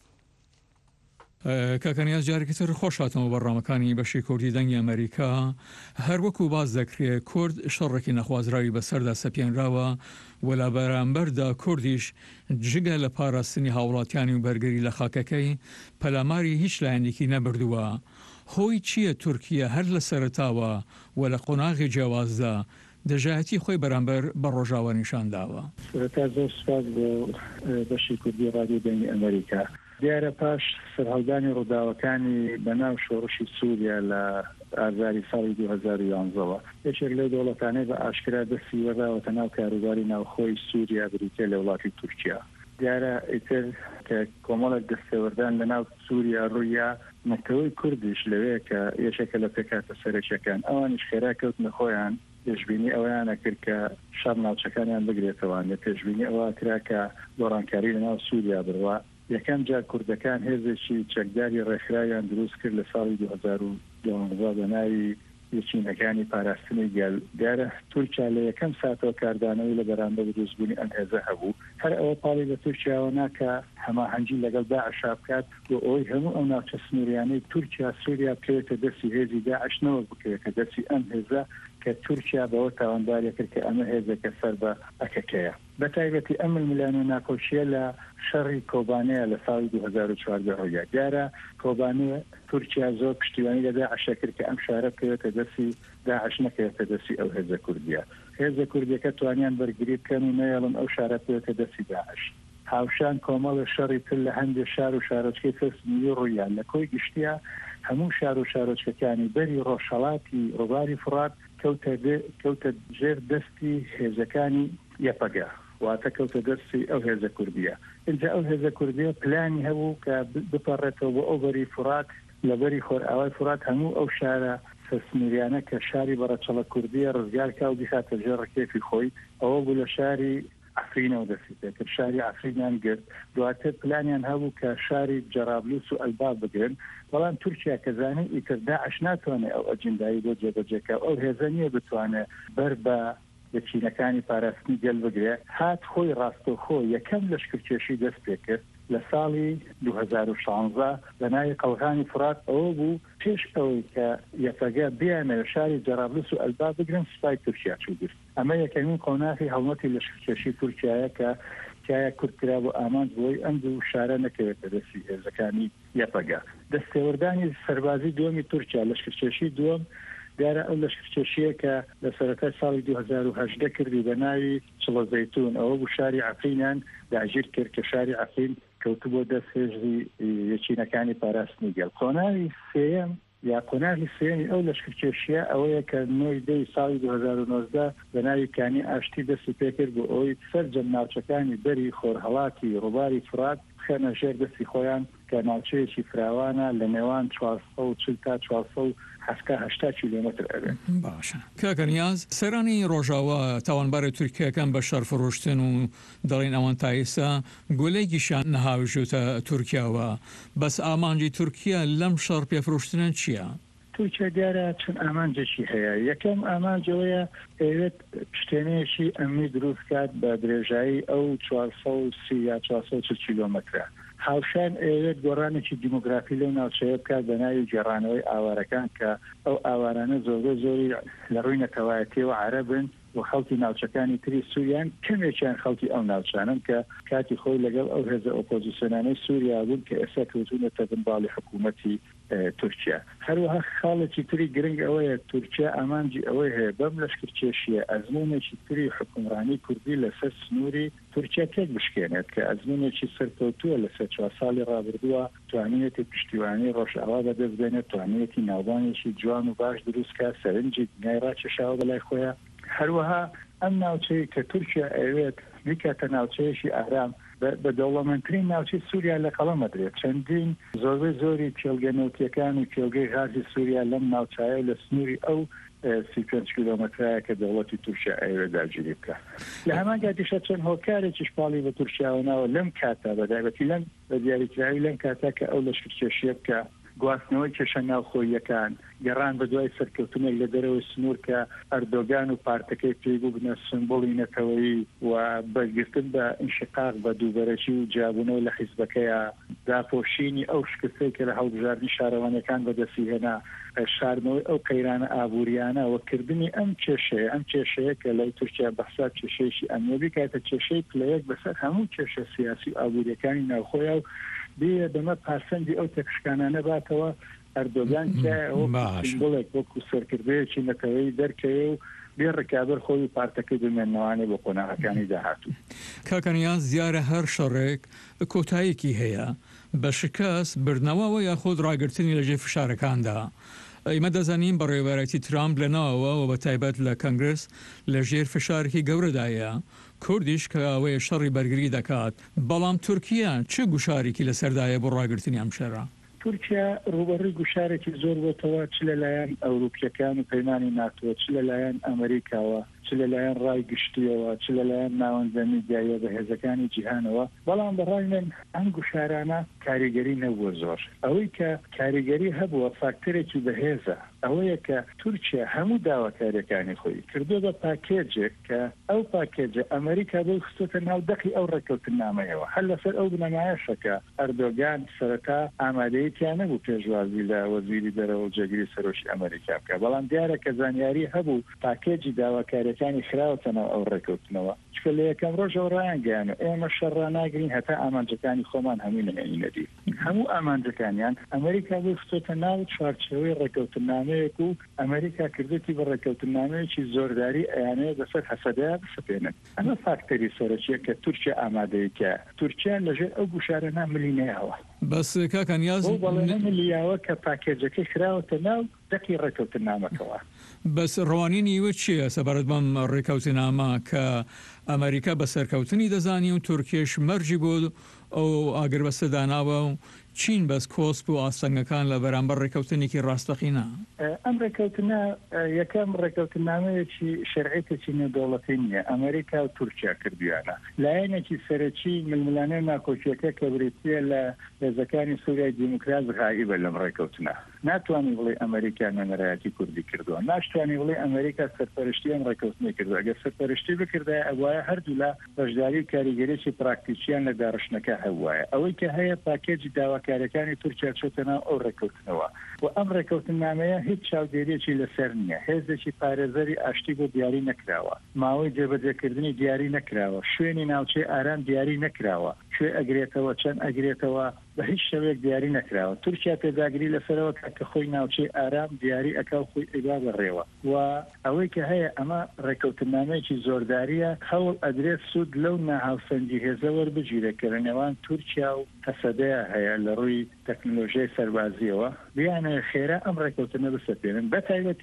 کاکەنیاز جارێکتر خۆش هاتەوە بەڕامەکانی بەشی کوردی دەنگی ئەمریکا هەر وەکو باز دەکرێت کورد شەڕێکی نەخوازراوی بەسەردا سەپێنراوە و لە بەرامبەردا کوردیش جگە لە پاراستنی هاوڵاتیانی و بەرگەری لە خاکەکەی پەلاماری هیچ لایەنێکی نەبردووە. هۆی چییە تورکیا هەر لە سەرتاوە و لە قۆناغی جیاوازدا دەژایەتی خۆی بەرامبەر بە ڕۆژاوە نیشانداوە؟ سەرەتا زۆر سپاس بۆ بەشی کوردی ڕادیۆ دەنگی ئەمریکا. دیارە پاش سەرهەڵدانی ڕووداوەکانی بەناو شۆڕشی سووریا لە ئازاری ساڵی دوو هەزار و یانزەوە یەکێک لەو دەوڵەتانەی بە ئاشکرا دەستی وەداوەتە ناو کاروباری ناوخۆی سووریا بریتە لە وڵاتی تورکیا. دیارە ئیتر کە کۆمەڵێک دەستێوەردان لە ناو سووریا ڕوویا نەتەوەی کوردیش لەوەیە کە یەکێکە لە پێکاتە سەرەکیەکان ئەوانیش خێرا کەوتنە خۆیان پێشبینی ئەویانە کرد کە شەڕ ناوچەکانیان بگرێتەوە لە پێشبینی ئەوە کرا کە گۆڕانکاری لە ناو سووریا بڕوە. یەکەم جار کوردەکان هێزێکی چەکداری ڕێکخرایان دروست کرد لە ساڵی دوو هەزار و دوازدە بە ناوی یەکینەکانی پاراستنی گەل. دیارە تورکیا لە یەکەم ساتەوە کاردانەوەی لە بەرامبەر دروستبوونی ئەم هێزە هەبوو. هەر ئەوە پاڵی لە تورکیاوە ناکە هەماهەنگی لەگەڵ داعشا بکات بۆ ئەوەی هەموو ئەو ناوچە سنووریانەی تورکیا سووریا بکەوێتە دەستی هێزی داعشنەوە بکەوێتە دەستی ئەم هێزە کە تورکیا بەوە تاوانباریە کرد کە ئەمە هێزەکە سەر بە ئەکەکەیە. بەتایبەتی ئەم ململان و ناکۆچیە لە شەڕی کۆبانەیە لە ساڵی دوو هەزار و چواردە ڕۆیە. دیارە کۆبانێ تورکیا زۆر پشتیوانی لە داعشە کرد کە ئەم شارە بکەوێتە دەستی داعش نەکەوێتە دەستی ئەو هێزە کوردیە. هێزە کوردیەکە توانیان بەرگری بکەن و نەیەڵن ئەو شارە بکەوێتە دەستی داعش. هاوشان کۆمەڵە شەڕی تر لە هەندێک شار و شارۆچکەی فەرسمی ڕوویان لە کۆی گشتیا هەموو شار و شارۆچکەکانی بەری ڕۆژهەڵاتی ڕووباری فرات کەوتە ژێر دەستی هێزەکانی یەپەگا واتە کەوتە دەستی ئەو هێزە کوردیە. اینجا ئەو هێزە کوردیە پلانی هەبوو کە بپەڕێتەوە بۆ ئەو بەری فرات لە بەری خۆرئاوای فرات هەموو ئەو شارە سەسمیریانە کە شاری بەڕەچەڵە کوردیە ڕزگارکە و بخاتە ژێر ڕکێفی خۆی. ئەوە بوو لە شاری عفرینەوە دەستی پێکرد. شاری عفرینیان گرت. دواتر پلانیان هەبوو کە شاری جەرابلوس و ئەلباب بگرن. بەڵام تورکیا کە زانێ ئیتر داعش ناتوانێت ئەو ئەجندایی بۆ جێبەجێکە ئەو هێزە نییە بتوانێت بەر بە یەکینەکانی پاراستنی گەل بگرێت. هات خۆی ڕاستەوخۆ یەکەم لەشکرکێشی دەست پێ کرد لە ساڵی دوو هەزار و شانزە لە ناوی قەڵغانی فرات. ئەوە بوو پێش ئەوەی کە یەفەگە بیانە شاری جەرابلوس و ئەلباب بگرن سوپای تورکیا چووگرت. ئەمە یەکەمین قۆناغی هەڵمەتی لەشکرکێشی تورکیایە کە تایە کورتکرا بۆ ئامانج بۆی ئەم دوو شارە نەکەوێتە دەستی هێزەکانی یەپەگا. دەستێوەردانی سەربازی دووەمی تورکیا لەشکرکێشی دووەم دیارە ئەو لەشکرکێشیە کە لە سەرەتای ساڵی دوو هەزار و هەژدە کردی بە ناوی چڵە زەیتون. ئەوە بوو شاری عەفرینیان داگیر کرد کە شاری عەفرین کەوتو بۆ دەست هێزی یەکینەکانی پاراستنی گەل. قۆناغی سێیەم یا قۆناغی سێمی ئەو لەشکرکێشیە ئەوەیە کە نۆی دەی ساڵی دوو هەزار و نۆزدە بە ناوی کانی ئاشتی دەستی پێکرد بۆ ئەوەی سەرجەم ناوچەکانی بەری خۆرهەڵاتی ڕووباری فرات خێنە ژێر دەستی خۆیان کە ناوچەیەکی فراوانە لە نێوان چوارسەد و چل تا چوارسەد و هەشتا کیلۆمتر ئەبێت. باشە کاکە نیاز سەرانی ڕۆژاوە تاوانبارە تورکیەکان بە شەر فرۆشتن و دەڵێن ئەوان تا ئێستا گولەیەکیشان نەهاوژوتە تورکیاوە بەس ئامانجی تورکیا لەم شەڕ پێفرۆشتنە چییە؟ تورکیا دیارە چون ئامانجێکی هەیە یەکەم ئامانجەوەیە ئەوێت شتێنەیەکی ئەمنی دروست کات بە درێژایی ئەو چوارسەد و سی یا چوارسەد و چل کیلۆمترە. هاوشان ئەوێت گۆڕانێکی دیموگرافی لەو ناوچەیە بکات بە ناوی گێڕانەوەی ئاوارەکان کە ئەو ئاوارانە زۆربەی زۆری لە ڕووی نەتەوایەتیەوە عەرەبن و خەڵکی ناوچەکانی تری سووریان کەمێکیان خەڵکی ئەو ناوچانن کە کاتی خۆی لەگەڵ ئەو هێزە ئۆپۆزیسیۆنانەی سووریا بوون کە ئێستا کەوتونەتە بنباڵی حکوومەتی تورکیا. هەروەها خاڵێکی تری گرنگ ئەوەیە تورکیا ئامانجی ئەوەی هەیە بەم لەشکرکێشیە ئەزمونێکی تری حکومڕانی کوردی لەسەر سنووری تورکیا تێک بشکێنێت کە ئەزمونێکی سەرکەوتووە لە سەر چوار ساڵی ڕابردووە توانێتی پشتیوانی ڕۆژئاوا بەدەست بێنێت توانێتی ناوبانێکی جوان و باش دروستکە سەرنجی دنیای ڕاکێشاوە بەلای خۆیان. هەروەها ئەم ناوچەی کە تورکیا ئەوێت بیکاتە ناوچەیەکی ئارام بە دەوڵەمەندترین ناوچەی سووریا لە قەڵەمە درێت. چەندین زۆربەی زۆری پێڵگەنەوتیەکان و پێڵگەی غازی سووریا لەم ناوچایە لە سنووری ئەو سی پێنج کیلۆمەترایە کە دەوڵەتی تورکیا ئەوێ داگیری بکە. لە هەمان کاتیشە چەند هۆکارێکی شپاڵی بە تورکیاوە ناوە لەم کاتا بەدایبەتی لەم بە دیاریکراوی لەم کاتا کە ئەو لەشکرکێشیە بکە گواستنەوەی کێشە ناوخۆییەکان گەڕان بە دوای سەرکەوتنێک لە دەرەوەی سنوور کە ئەردۆگان و پارتەکەی پێیبوو بنە سمبۆڵی نەتەوەیی و بەرگرتن بە ئینشقاق بە دووبەرەکی و جیابوونەوە لە حیزبەکەیە داپۆشینی ئەو شکستەی کە لە هەڵبژاردننی شارەوانەکان بەدەستی هێنا شاردنەوەی ئەو قەیرانە ئابوووریانە وەکردنی ئەم کێشەیە ئەم کێشەیە کە لەی تورکیا بەحسا کێشەیەکی ئەمنیەبی کاتە کێشەی پلەیەک بەسەر هەموو کێشە سیاسی و ئابوووریەکانی ناوخۆیە و بێ دەمە پاسەندی ئەو تەکشکانانە باتەوە ئەردۆگان بڵێک وەکو سەرکردەیەکی نەتەوەی دەرکەوێ و بێ ڕکابەر خۆی و پارتەکەی بمێنەوەوانێ بۆ قۆناغەکانی داهاتوو. کاکەنیان زیارە هەر شەڕێک کۆتاییەکی هەیە بە شکست بردنەوەەوە یاخۆد ڕاگررتنی لەژێ فشارەکاندا. ئەمە دەزانین بە ڕێوەرەتی ترامپ لەناوەوە و بە تایبەت لە کەنگرس لە ژێر فشارێکی گەورەدایە کوردیش کە ئەوەیە شەڕی بەرگری دەکات بەڵام تورکیا چه گوشارێکی لەسەردایە بۆ ڕاگررتنی ئەم شەڕە؟ تورکیا ڕوبەڕووی گوشارێکی زۆر بۆتەوە چ لەلایەن ئەوروپیەکان و پەیمانی ناتوە چ لەلایەن ئەمریکاوە چ لەلایەن ڕای گشتیەوە چ لەلایەن ناوەندە میدیایە بە هێزەکانی جیهانەوە بەڵام بەڕای من ئەم گوشارانە کاریگەری نەبووە زۆر. ئەوەی کە کاریگەری هەبووە فاکتەرێکی بەهێزە ئەوەیە کە تورکیا هەموو داواکاریەکانی خۆی کردو بە پاکێجێک کە ئەو پاکێجە ئەمریکا بۆ خستۆتە ناو دەقی ئەو ڕێکەوتنامەیەوە هەر لەسەر ئەو بنەمایەشەکە ئەردۆگان سەرەتا ئامادەیەکیان نەبوو پێشوازی لە وەزیری دەرەوە جێگیری سەرۆشی ئەمریکا بکە بەڵام دیارە کە زانیاری هەبوو پاکێجی داواکاریەکانی خراوەتەنەوە ئەو ڕێکەوتنەوە چکە لە یەکەم ڕۆژەوە ڕایانگەیانە ئێمە شەڕا ناگرین هەتا ئامانجەکانی خۆمان هەمووی نهێنینەدی هەموو ئامانجەکانیان ئەمریکا بۆ خستۆتە ناو چوارچێوەی ڕێکەوتنامەیەک و ئەمریکا کردوتی بە ڕێکەوتنامەیەکی زۆرداری ئەیانەیە بەسەر هەسەدەیە بسەپێنن. ئەمە فاکتەری سەرەکیە کە تورکیا ئامادەیەکە تورکیا لەژێر ئەو گوشارەنا ملی نەیەوە بەس کاکەنیاز ملیاوە کە پاکێجەکەی خراوەتە ناو دەقی ڕێکەوتنامەکەوە. بەس ڕوانینی وە چییە سەبارەت بەم ڕێکەوتنامە کە ئەمریکا بە سەرکەوتنی دەزانی و تورکیش مەرجی بۆ ئەو ئاگربەستە داناوە و چین بەس کۆسپ و ئاستەنگەکان لە بەرامبەر ڕێکەوتنێکی ڕاستەقینە؟ ئەم ڕێکەوتنە یەکەم ڕێکەوتنامەیەکی شەرعیتێکی نێودەوڵەتی نییە ئەمریکا و تورکیا کردویانە لایەنێکی سەرەکی ململانەی ناکۆچیەکە کە بریتیە لە هێزەکانی سووریای دیموکراز غایبە لەم ڕێکەوتنە. ناتوانانی بڵێ ئەمریکا نەنەرایەتی کوردی کردووە ناشتوانانی بڵێ ئەمریکا سەرپەرشتی ئەم ڕێکەوتنی کردو ئەگەر سەرپەرشتی بکردای ئەوایە هەردوو لە بەشداری کاریگەریی پراکتیکیان لە داڕشنەکە هەوایە ئەوەی کە هەیە پاکێجی داواکاریەکانی تورکیا چۆتە ناو ئەو ڕێکەوتنەوە و ئەم ڕێکەوتنامەیە هیچ چاودێریەکی لەسەر نییە هێزێکی پارێزەری ئاشتی بۆ دیاری نەکراوە ماوەی جێبەجێکردنی دیاری نەکراوە شوێنی ناوچەی ئارام دیاری نەکراوە کوێ ئەگرێتەوە چەند ئەگرێتەوە بە هیچ شەوێک دیاری نەکراوە تورکیا پێداگری لەسەرەوە کە خۆی ناوچەی ئارام دیاری ئەکا و خۆی ئیبا بەڕێوە و ئەوەی کە هەیە ئەمە ڕێکەوتنامەیەکی زۆرداریە هەوڵ ئەدرێت سوود لەو ناهاوسەنگی هێزە وەربگیرێت کە لە نێوان تورکیا و هەسەدەیە هەیە لە ڕووی تەکنۆلۆژیای سەربازیەوە بیانە خێرا ئەم ڕێکەوتنە بسەپێنن بە تایبەتی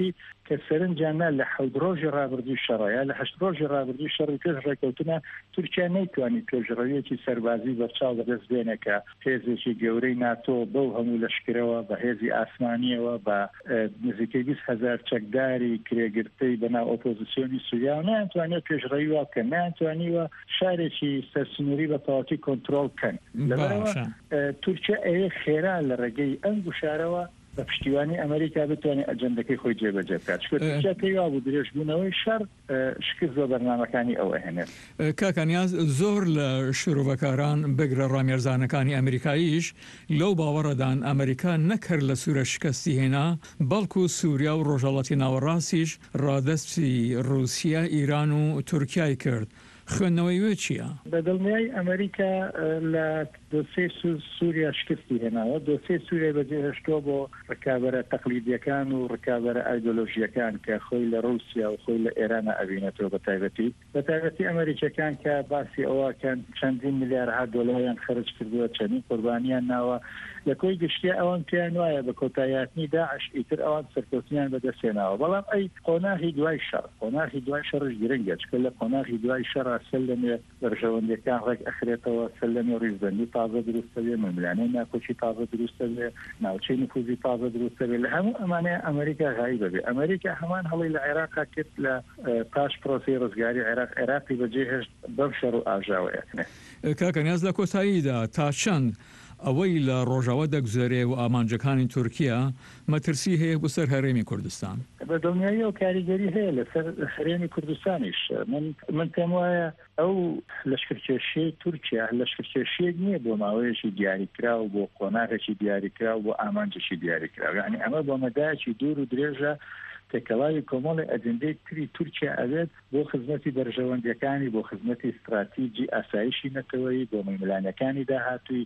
کە سەرنجیانە لە حەوت ڕۆژی ڕابردووی شەڕەیە لە هەشت ڕۆژی ڕابردووی شەڕی پێش ڕێکەوتنە تورکیا نەیتوانی پێشڕەویەکی سەربازی بەرچاو بەدەست بێنێکە هێزێکی گەورەی ناتۆ بەو هەموو لەشکرەوە بە هێزی ئاسمانیەوە بە نزیکەی بیست هەزار چەکداری کرێگرتەی بەناو ئۆپۆزیسیۆنی سووریا و نەیانتوانێت پێشڕەوی وا بکەن نەیانتوانیوە شارێکی سەرسنووری بە تەواوەتی کۆنتڕۆڵ بکەن لەبەرەوە تورکیا ئەوێ خێرا لە ڕێگەی ئەم گوشارەوە بە پشتیوانی ئەمریکا بتوانێت ئەجەندەکەی خۆی جێبەجێ بکات چکە پێیوا بوو درێژبوونەوەی شەڕ شکست بە بەرنامەکانی ئەو ئەهێنێت. کاکانیاز زۆر لە شرۆڤەکاران بگرە ڕامێرزانەکانی ئەمریکاییش لەو باوەڕەدان ئەمریکا نەکرد لە سوورە شکستی هێنا بەڵکو سووریا و ڕۆژهەڵاتی ناوەڕاستیش ڕادەستی رووسیا ئیران و تورکیای کرد. خوێندنەوەی وێ چییە؟ بە دڵنیای ئەمریکا لە دۆسێ سووریا شکستی هێناوە دۆسێ سووریا بەجێهێشتووە بۆ ڕکابەرە تەقلیدیەکان و ڕکابەرە ئایدۆلۆژیەکان کە خۆی لە رووسیا و خۆی لە ئێرانە ئەبینێتەوە بە تایبەتی بە تایبەتی ئەمریکەکان کە باسی ئەوەکەن چەندین میلیارد دۆلاریان خەرج کردووە چەندین قوربانیان ناوە لە کۆی گشتیا ئەوان پێیان وایە بە کۆتاییاتنی داعش ئیتر ئەوان سەرکەوتنیان بەدەستێناوە بەڵام ئەی قۆناغی دوای شەڕ قۆناغی دوای شەڕش گرنگە چکە لە قۆناغی دوای شەڕ سەل لەمێ بەرژەوەندەکان ڕێک ئەخرێتەوە سەل لەمێ ڕیزبەندی تازە دروستە بێ مەملانەی ناکۆچی تازە دروستە بێ ناوچەی نفوزی تازە دروستە بێ لە هەموو ئەمانەیە ئەمریکا غایی بەبێ ئەمریکا هەمان هەڵی لە عێراقا کرد لە پاش پرۆسی ڕزگاری عێراق عێراقی بەجێهێشت بەم شەڕ و ئاژاوەیەکنێ. کاکەنیاز لە کۆتاییدا تا چەند ئەوەی لە ڕۆژاوە دەگوزارێ و ئامانجەکانی تورکیا مەترسی هەیە بۆ سەر هەرێمی کوردستان بە دڵنیایی و کاریگەری هەیە لەسەر هەرێمی کوردستانیش من من پێم وایە ئەو لەشکرکێشەی تورکیا لەشکرکێشەیەک نییە بۆ ماوەیەکی دیاریکرا و بۆ قۆناغێکی دیاریکرا و بۆ ئامانجێکی دیاریکرا یعنی ئەمە بۆ مەدایەکی دوور و درێژە تێکەڵاوی کۆمەڵی ئەجندەی تری تورکیا ئەوێت بۆ خزمەتی بەرژەوەندەکانی بۆ خزمەتی استراتیجی ئاسایشی نەتەوەی بۆ میملانەکانی داهاتووی.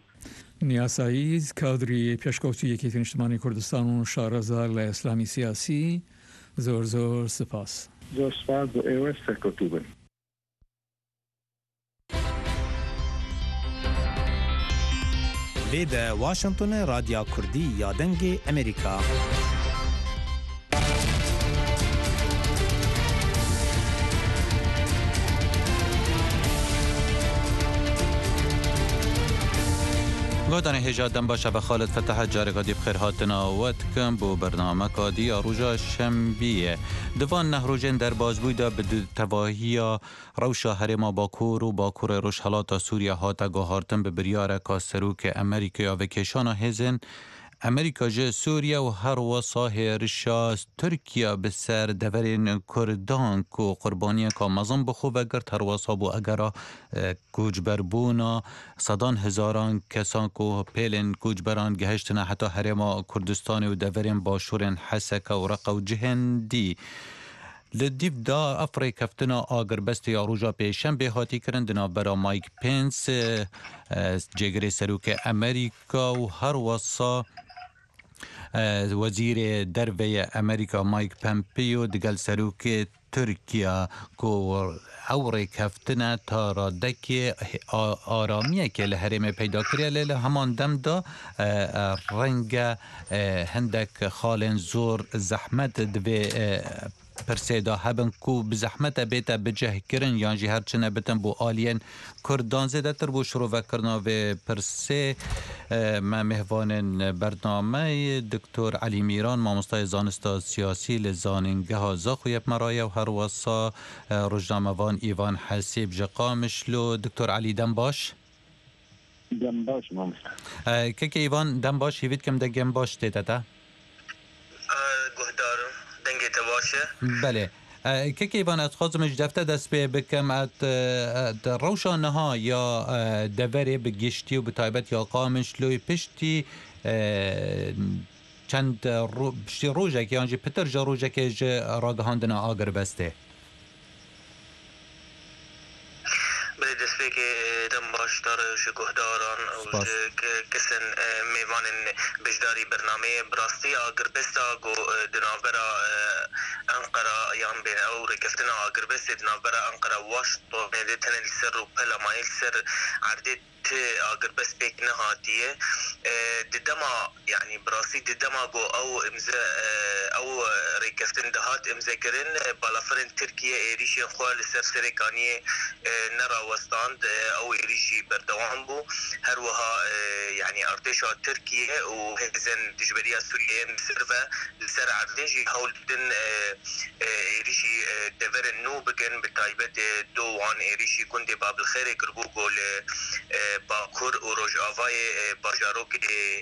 نیاسایی کادری پێشکەوتی یەکێتی نیشتمانی کوردستان و شارەزار لە ئیسلامی سیاسی زۆر زۆر سپاس. زۆر سپاس بۆ ئێوە سەرکەوتوو بن. لێدە واشنگتن رادیا کوردی یا دەنگی ئەمریکا. گادان هجا دم باشه به خالد فتح جارگادی بخیر هاتنا وقت کم بو برنامه کادی آروژا شنبیه دوان نهروجن در بازبویدا به تواهی روشا هرما باکور و باکور روش حالات سوریه هاتا گوهارتن به بریار کاسروک امریکا و کشان هزن امریکا جه سوریه و هر وصاه رشاس ترکیه به سر دورین کردان کو قربانی که مزن بخو بگرد هر وصابو اگر کوچبربونا صدان هزاران کسان کو پیلن کوچبران گهشتنا حتی هرما کردستانی و دورین باشورن حسک و رقا و جهندی لدیف دا افری کفتنا آگر بست یا روژا پیشن به هاتی کرندنا برا مایک پنس جگری سروک امریکا و هر وصا وزیر دروی امریکا مایک پمپیو دگل سروک ترکیه کو اوری کفتنه تا را دکی آرامیه که لحرم پیدا کریه لیله همان دم دا رنگ هندک خالن زور زحمت دوی پرسیدا هبن کو بزحمت بیتا بجه کرن یانجی هرچنه بتن بو آلین کردان زیده تر بو شروع وکرنا و پرسی ما مهوان برنامه دکتر علی میران مامستای زانستا سیاسی لزاننگه ها زاخویب مرایه و هر وصا رجناموان ایوان حسیب جقامش لو دکتر علی دنباش دنباش مامستا که که ایوان دنباش هیوید کم ده گنباش دیده ده؟ گهدارم دنگی تباشه بله که که ایوان از خواستمش دفته دست به بکم ات روشانه ها یا دوره بگشتی و بطایبت یا قامش لوی پشتی چند رو پشتی روژه که آنجی پتر جا روژه که جا راگهاندنا آگر بسته بله دسته که دم باشتر شکوهداران و کسن میوان بجداری برنامه براستی آگربستا گو دنابرا انقره یان بین او رکفتنا آگربست دنابرا انقره واشتو نیده تنلی سر و پلا مایل سر عرده اگر بس بيك نهاتيه ددما يعني براسي ددما جو او امزا او ريكفتن دهات امزاكرين بالافرن تركيا ايريشي خوال سرسريكانيه نرا وستاند او ايريشي بردوان بو هروها يعني ارتشا تركيا وهزن دجبريا سوريا مسرفه لسر ارتشي هول بدن ايريشي دفر نو بكن بتايبت دو وان ايريشي كوندي باب الخير كربو جول باکور و روجاوای باجاروک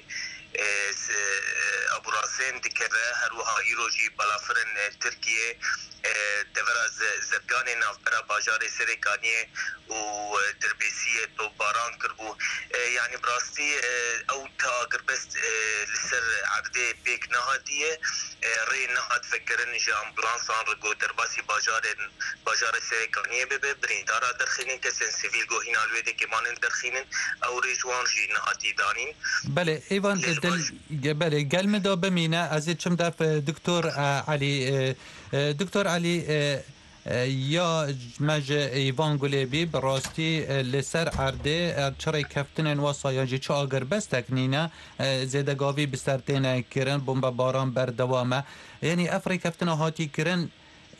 ابو راسین دکره هر وها ایروجی بالافرن ترکیه دورا زبگان نافبرا باجار سرکانیه و دربیسیه تو باران کربو يعني براستي او تا قربست لسر عرضي بيك نهادية ري نهاد فكرن جا امبلانسان رقو درباسي باجار باجار سرکانیه ببه بريندارا درخينين كسن سيفيل گو هنا الويدي كمانن درخينين او ريجوان جي نهادي دانين بله ایوان دل بله گلم دا بمینه از چم دف دکتر علی دکتر علی یا مج ایوان گلیبی براستی لسر عرده چرای کفتن واسایاجی چه آگر بس تکنینه زیدگاوی بسرتین کرن بمب باران بردوامه یعنی افری کفتن هاتی کرن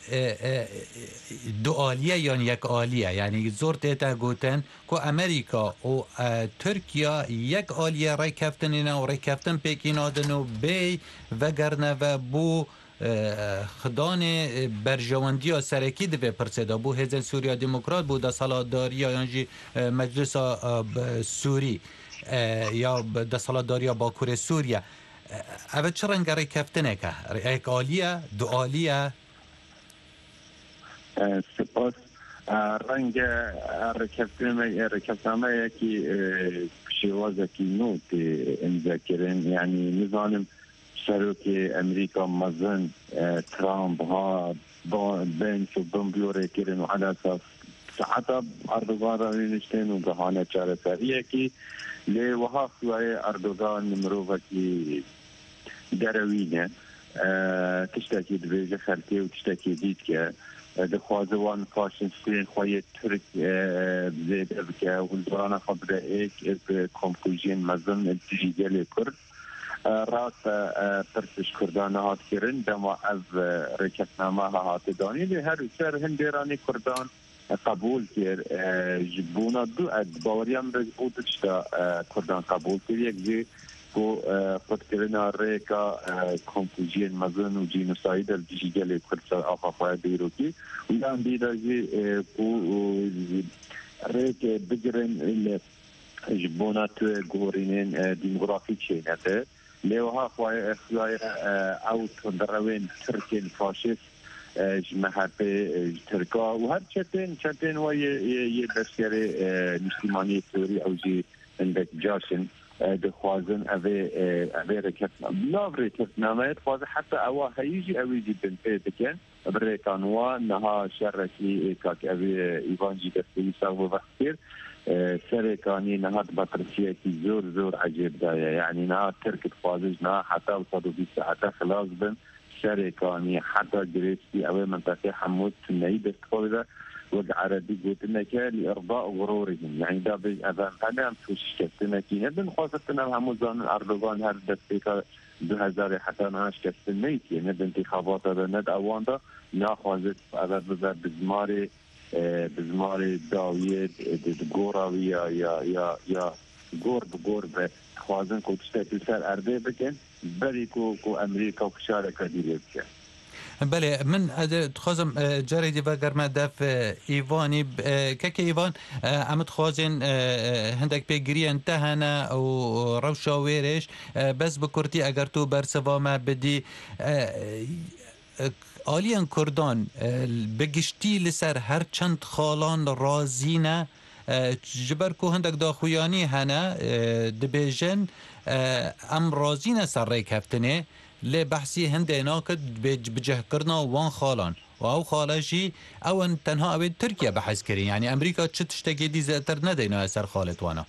دو آلیه یا یک آلیه یعنی زور تیتا گوتن که امریکا و ترکیه یک آلیه رای کفتنینه و رای کفتن پیکینادن و بی وگرنه و بو خدان برجواندی ها سرکی دوی پرسیده بو هزن سوریا دموکرات بو دا سالاداری یانجی مجلس سوری یا دا سالاداری باکور سوریا اوه چه رنگ رای کفتنه که یک آلیه دو آلیه سپاس رنگ رکفتنامه رکفتنامه یکی شوازه کی نوت امضا کردن یعنی نظام سروک امریکا مزن ترامپ ها با بنچ و بمبیوره کردن و على اساس ساعتا اردوغان را نشتن و بهانه چاره سریه کی لی وها خواه اردوغان نمروفه کی دروینه تشتاکی دبیجه خلقی و تشتاکی دید که دخوازوان فاشنستین خواهی ترک زیده بکه وزران خبره ایک از کمپوژین مزن التجیگل کرد رات پرسش کردانه هات کرن دما از رکتنامه هات دانی لی هر سر هندیرانی کردان قبول کرد جبونا دو اد باوریم رجبود چتا کردان قبول کرد یک جی کو خود کرنا ریکا کمپوژین مزن و جینوساید الجیگل کرد آفا خواهد بیروکی و یان دیده جی کو ریک بگرن جبونا تو گورینین دیموگرافی چینته لیوها خواهی اخیای او تندروین ترکین فاشیست جمهت ترکا و هر چتین چتین و یه بسیار نشتیمانی سوری او جی اندک جاشن دخوازن اوه اوه رکتنامه لاو رکتنامه خوازه حتی اوه هیجی اوه جی بنپی بکن برکانوا نها شرکی کاک اوه ایوانجی دستی ساو وقتیر سرکانی نهاد بطرسیه کی زور زور عجیب دایه یعنی نه ترک تخوازش نه حتی وصد و بیست ساعته خلاص بن سرکانی حتی گریستی اوه منطقه حمود تنهی دست خوزه وقع عربي قلت لك لإرضاء غرورهم يعني دا بأذان قدم توش كستنا كي نبن خاصتنا هموزان أردوغان هر دستيكا دو هزار حتى ناش كستنا كي نبن انتخابات دا ند أوان دا ناخوازت أذر بذر بزماري بزماري داوية غوراوي يا يا يا يا غور بغور بخوازن كو تشتاكي سر أرده بكن بري كو كو أمريكا وكشاركة ديري بكن بله من تخوازم جاری دیو گرمه دف ایوانی که که ایوان امت خوازن هندک پیگیری انتهانه و روشا ویرش بس بکرتی اگر تو برسوامه بدی آلیان کردان بگشتی لسر هر چند خالان رازینه جبر کو هندک داخویانی هنه دبیجن ام رازینه سر ریک هفتنه لی بحثی هنده ناکد بجه کرنا وان خالان و او خالشی او تنها او ترکیه بحث کردین یعنی امریکا چه تشتکی دی زیاتر ندینه سر خالت وانا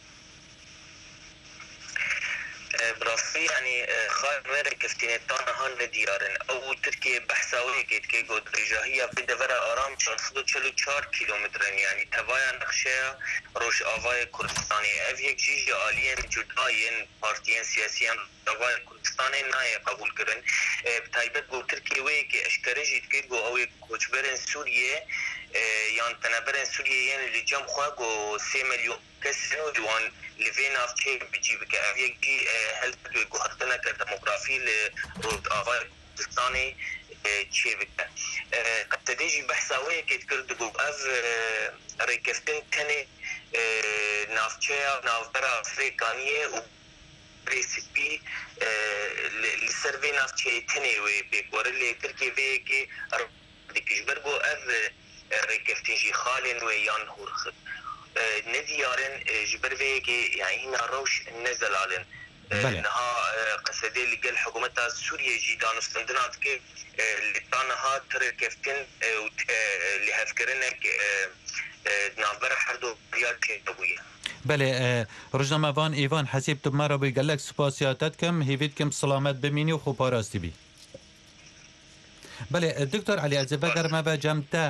براستی یعنی خواهد میره کفتینه تانه هان لدیارن او ترکیه بحثاوی که که گود رجاهی بده ورا آرام چهارصد و چهل و چهار کیلومترن یعنی تبایا نقشه روش آوای کردستانی او یک جیج آلین جداین پارتیین سیاسیان آوای کردستانی نای قبول کرن بتایبت گو ترکیه وی که اشکره جید که گو اوی کوچبرن سوریه یان تنبرن سوریه یعنی لجام خواه گو سی میلیون کسی نو دیوان لفين افكي بيجي بك يجي هل تدوي قهرتنا كديموغرافي لرود آغاي كردستاني تشي بك قد تديجي بحثاوية كي تكردو اف ريكفتن تاني نافچيا نافبرا افريقانية و ريسيبي لسرفي نافچي تاني وي بيكور اللي تركي بيكي ديكيش برغو اف ريكفتن جي خالين ويان هورخد نديارن جبروي كي يعني هنا روش نزل علن نها قصدي اللي قال حكومتها سوريا جيدان استندنات كي اللي طانها تركفتن اللي هفكرنك نافبر حردو ريال كيتوية بله روزنامه وان ایوان حسیب تو مرا بگل لک سپاسیاتت کم هیوید کم سلامت بمینی و خوب پاراستی بی بله دکتر علی الزبگر ما به جمتا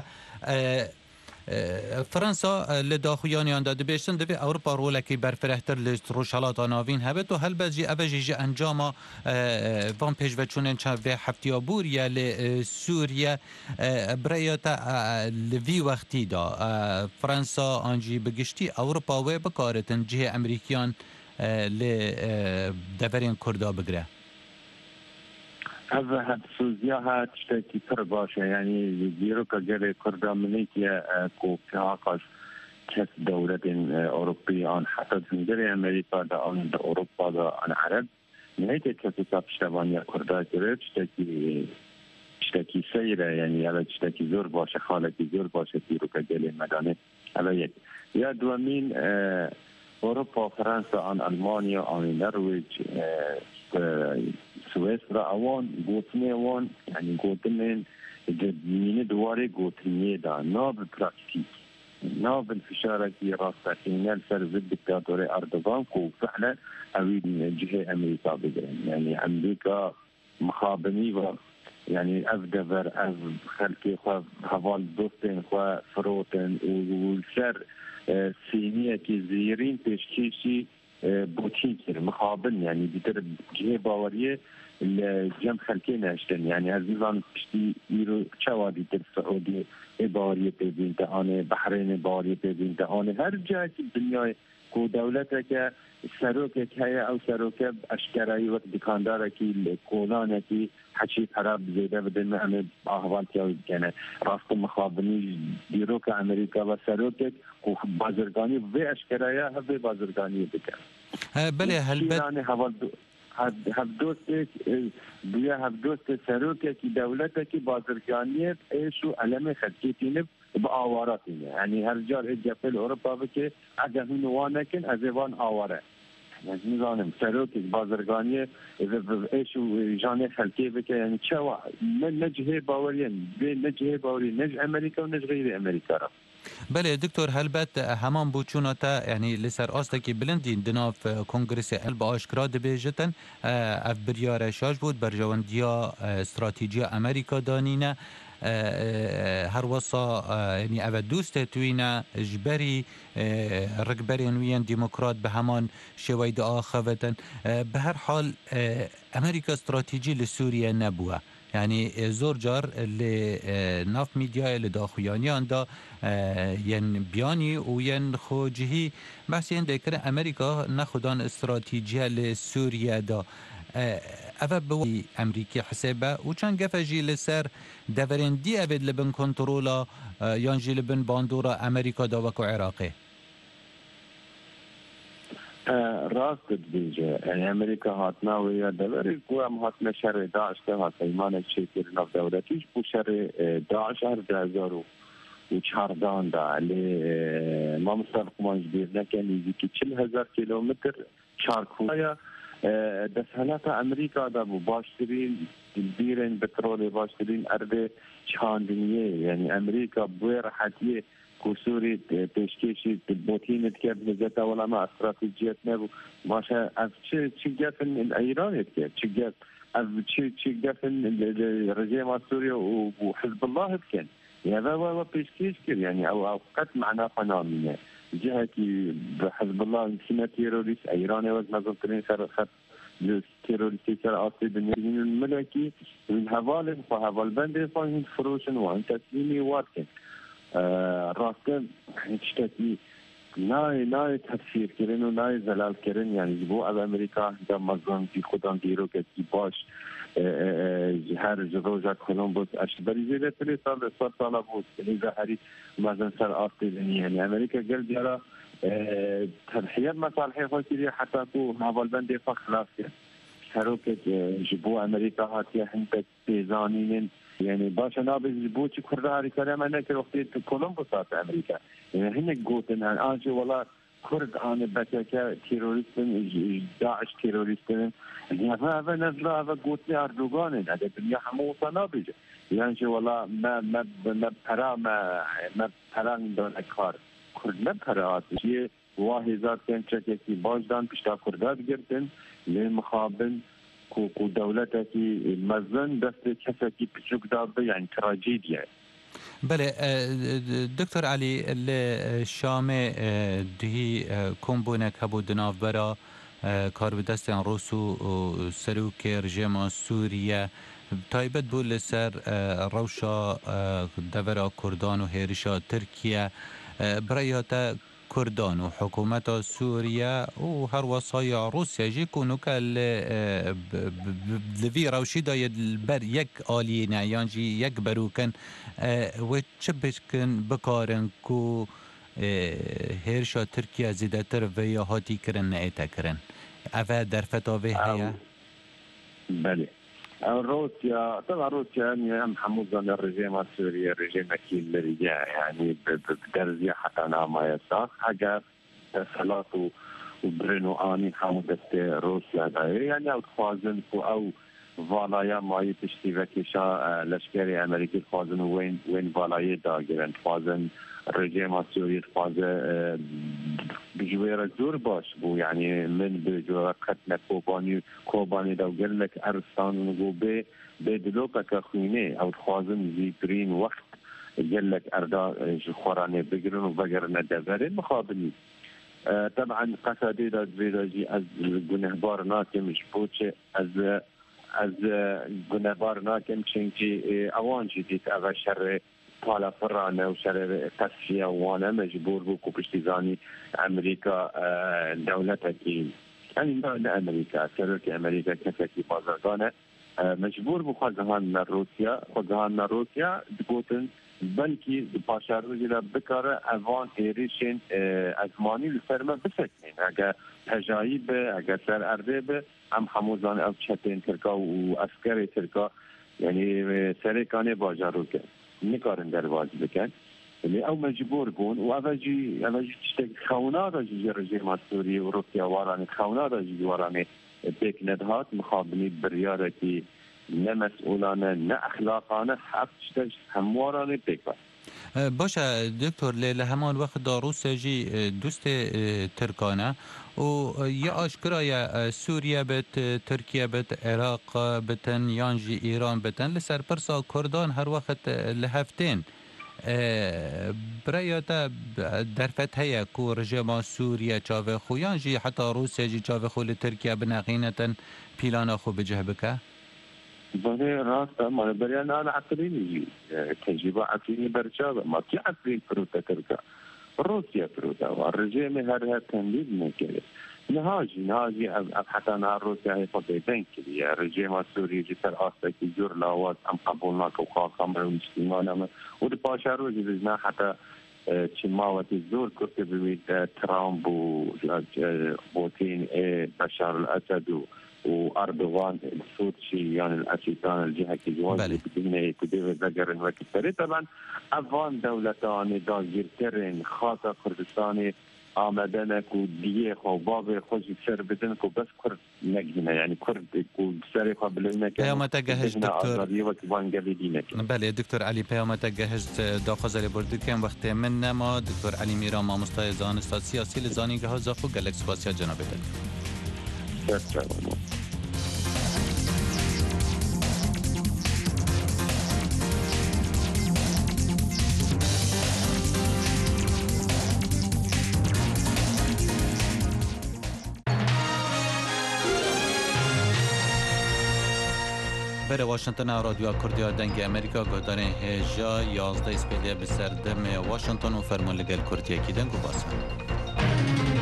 فرانسا لداخویانی آن داده بیشتن دوی اروپا رولکی برفرهتر لروشالات آناوین هبت و هل بزی اوجی جی انجام وان پیش و چونن چه هفتی بوریا لسوریا برایت لوی وقتی دا فرانسا آنجی بگشتی اروپا و بکارتن جه امریکیان لدورین کردا بگره هذا هاد سوزيا هاد شتاكي تر باشا يعني ديروكا جري كردا منيتيا كو كاقاش كاس دولة أوروبية عن حتى تنجري أمريكا دا عن أوروبا دا عن عرب نهاية كاسو تابشتابانيا كردا جري شتاكي شتاكي سيرة يعني على شتاكي زور باشا خالتي زور باشا ديروكا جري مداني على يك يا دوامين أوروبا فرنسا عن ألمانيا عن النرويج سويسرا اوان گوتنه وان یعنی گوتنه جدمین دواره گوتنیه دا ناب پراکتیک ناب الفشارة راستين سر ضد دكتاتوري أردوغان كو فعلا أويد جهة أمريكا بجرين يعني أمريكا مخابني و يعني أفدفر أف خلقي خوا هوال دوستين خوا فروتن والسر سينية كي زيرين تشكيشي بوتين كير مخابن يعني بيتر جهة باورية الجم خلقين هشتن يعني هزيزان تشتي يرو چوادي تر سعودي باورية بيبين تاني بحرين باورية بيبين تاني هر جهة الدنيا كو دولتك سروكك هيا او سروكب اشكراي وقت دكانداركي كولانكي حشي حراب زيادة بدل ما أنا أهوال تياوي كنا راست مخابني ديروك أمريكا وسروكك وبازرگاني في أشكرايا هذي بازرگاني بك. بله هل بد يعني هوال هفدوستك بيا هفدوست سروكك دولتك بازرگاني إيشو علامة خدكتين بآواراتين يعني هالرجال إجا في أوروبا بك أجهون وانكن أزوان آوارة. يعني نظام سروكك بازرگانية إذا إيش وجاني خلقي بك يعني شو نجه باوريان بين نجه باوري نج أمريكا ونج غير أمريكا را. بله دکتر هلبت همان بوچوناتا يعني لسر آستکی بلندین دناف کنگرس الب آشکرا دبیجتن اف بریار شاش بود برجواندیا استراتیجیا امریکا دانینه هر وصا يعني أبد دوست توينا جبري ركبرين ويان ديمقراط بهمان شويد آخفتن بهر حال أمريكا استراتيجي لسوريا نبوه يعني زور جار لناف ميديا اللي داخويانيان دا ين بياني وين خوجهي بس ين ذكر أمريكا ناخدان استراتيجية لسوريا دا أفا بوي أمريكي حسابه وچان قفجي لسر دورين دي أبد لبن كنترولا يانجي لبن باندورا أمريكا دا وكو عراقي راست بيجي يعني أمريكا هاتنا ويا دوري قوام هاتنا شر داعش كهات إيمانك شيء نف دولتيش بو شر داعش هر دهزارو وشهردان دا اللي ما مستقبل مجبرنا كان يجي كل هزار كيلومتر شاركويا دەسەڵاتە ئەمریکا دا بوو باشترین بیرن بترۆلی باشترین ئەردێ چاندنیە یعنی ئەمریکا بۆی ڕەحەتیە کوسوری پێشکێشی بۆتینت کرد بزێتە وەڵامە ئەستراتیجیەت نەبوو باشە ئەف چی گەفن ئەیرانێت کرد چی گەف ئەف چی گەفن ڕژێما سووریا و حزب الله بکەن هذا پێشکێش کرد یعنی ئەو ئەو قەت معنا فەنامینە جهتي بحزب الله كما تيروريست ايران وز نظرتين سر خط تيروريستي سر اصلي بالنيرين الملكي من هوال فهوال بند فاين فروشن وان تسليمي واتكن راستن اشتكي ناي ناي تفسير كرين وناي زلال كرين يعني جبو اب امريكا دا مزان دي خودان ديرو كتي باش هر جروجا کولومبوس اشبری زیده تلی سال سال سال بود یعنی ظاهری مثلا سر آستی یعنی امریکا قال جرا تضحيات مصالح خاطرية حتى كو هذا بند خلاص شروكة جبو امريكا هاتيه هندك بيزانين يعني باش نابز جبو شي كرداري كلام انا كوقت كولومبوس امريكا يعني هنك قوتن اجي والله كرد انا بتاكا تيروريستن داعش تيروريستن يعني هذا نزل هذا قلت لي اردوغان هذا الدنيا حمو صنابج يعني والله ما ما ما برا ما ما برا دون اكار كرد ما برا شيء واحد كان شكلي باجدان بيشتا كردات جردن للمخابن كو كو دولتي مزن دست كفكي بشوك داب يعني تراجيديا بله دکتر علی شام دهی کمبونک هبو دناف برا کار به دستان روس و سروک رژیم سوریه تایبت بو لسر روشا دورا کردان و هیرشا ترکیه برایات کردان و حکومت سوریه و هر وصای روسیه جی کنو که لوی روشی داید بر یک آلی نیان جی یک بروکن و چه بشکن بکارن که هرشا ترکیه زیده تر و یا هاتی کرن نعیتا کرن اوه در فتاوه هیا؟ بله روسيا طبعا روسيا يعني هم حموزان الرجيم السوري الرجيم اكيد لرجاء يعني بدرجه حتى انا ما يساق حاجه صلاته وبرنو اني حمودت روسيا داير يعني او خوازن او فالايا ما يتشتي وكيشا لشكري امريكي خوازن وين وين فالايا داغرن خوازن الرجيم السوري خوازن بجوير زور باش بو يعني من بجوير قتل كوباني كوباني دو قال لك ارسان نقول بي بدلوكا كخوينه او خوازن زيترين وقت قال لك اردا خورانه بقرن وبقرن دبرين مخابني أه طبعا قصدي دا زيداجي از گنهبار ناكم جبوچه از از گنهبار ناكم چنكي اوان جديد اغا شر حالا فرانه و شر تصفیه وانا مجبور بو کو پشتیزانی امریکا دولتا کی یعنی نه امریکا سرک امریکا کسی بازرگانه مجبور بو خواهان روسیا خواهان روسیا دگوتن بلکی پاشاروزی را بکاره اوان ایریشن ازمانی لسرمه بسکنین اگه هجایی به اگه سر ارده به هم حموزان او چتین ترکا و اسکر ترکا یعنی سرکانه باجارو که نکارن در باز بکن ولی او مجبور بون و اوجی اوجی تشتک خونا را جی رژیم سوری و روسیا وارانه خونا را جی وارانه بیک ندهات مخابنی بریاره که نه مسئولانه نه اخلاقانه حق تشتک هموارانه بیک بار باشه دکتر لیله همان وقت داروس جی دوست ترکانه و یا آشکرای سوریه بت ترکیه بت عراق بتن یانجی ایران بتن لسر پرسا کردان هر وقت لهفتین برایتا در فتحه کو رژیم سوریه چاوه خو یانجی حتی روسیه جی چاوه خو لترکیه بناقینتن پیلانا خو بجه بکه بله راست ما بریان آن عقلینی تجربه عقلینی برچاوه ما کی عقلین فروتا ترکا روسيا فروتا والرجيم هذا تنديد مكله نهاجي نهاجي حتى نهار روسيا هي فضيتين كذي الرجيم السوري جتر أصلا كجور لاوات أم قبولناك وخاصم المسلمين ودباشا روزي بزنا حتى تشماوة الزور كنت بميت ترامب وبوتين بشار الأسد واردوغان السوري يعني الاسيتان الجهه كجوان بدنا كده ذكرن وكثر طبعا افغان دولتان داگیرترین خاصه کردستان آمدنك وديه خوبابه خوش سر بدنك وبس كرد نجنا يعني كرد وسر قبل انك پیامت گهش دکتر بله دکتر علی پیامت گهش داخل بردکم وقت من نما دکتر علی میرا مامستای دانشگاه سیاسی لزانی که ها زخو گلکس واسیا جناب دکتر بر واشنگتن رادیو کردیا دنگ امریکا گودار هجا یازده اسپیده بسردم واشنگتن و فرمان لگل کردیا کی دنگو باسن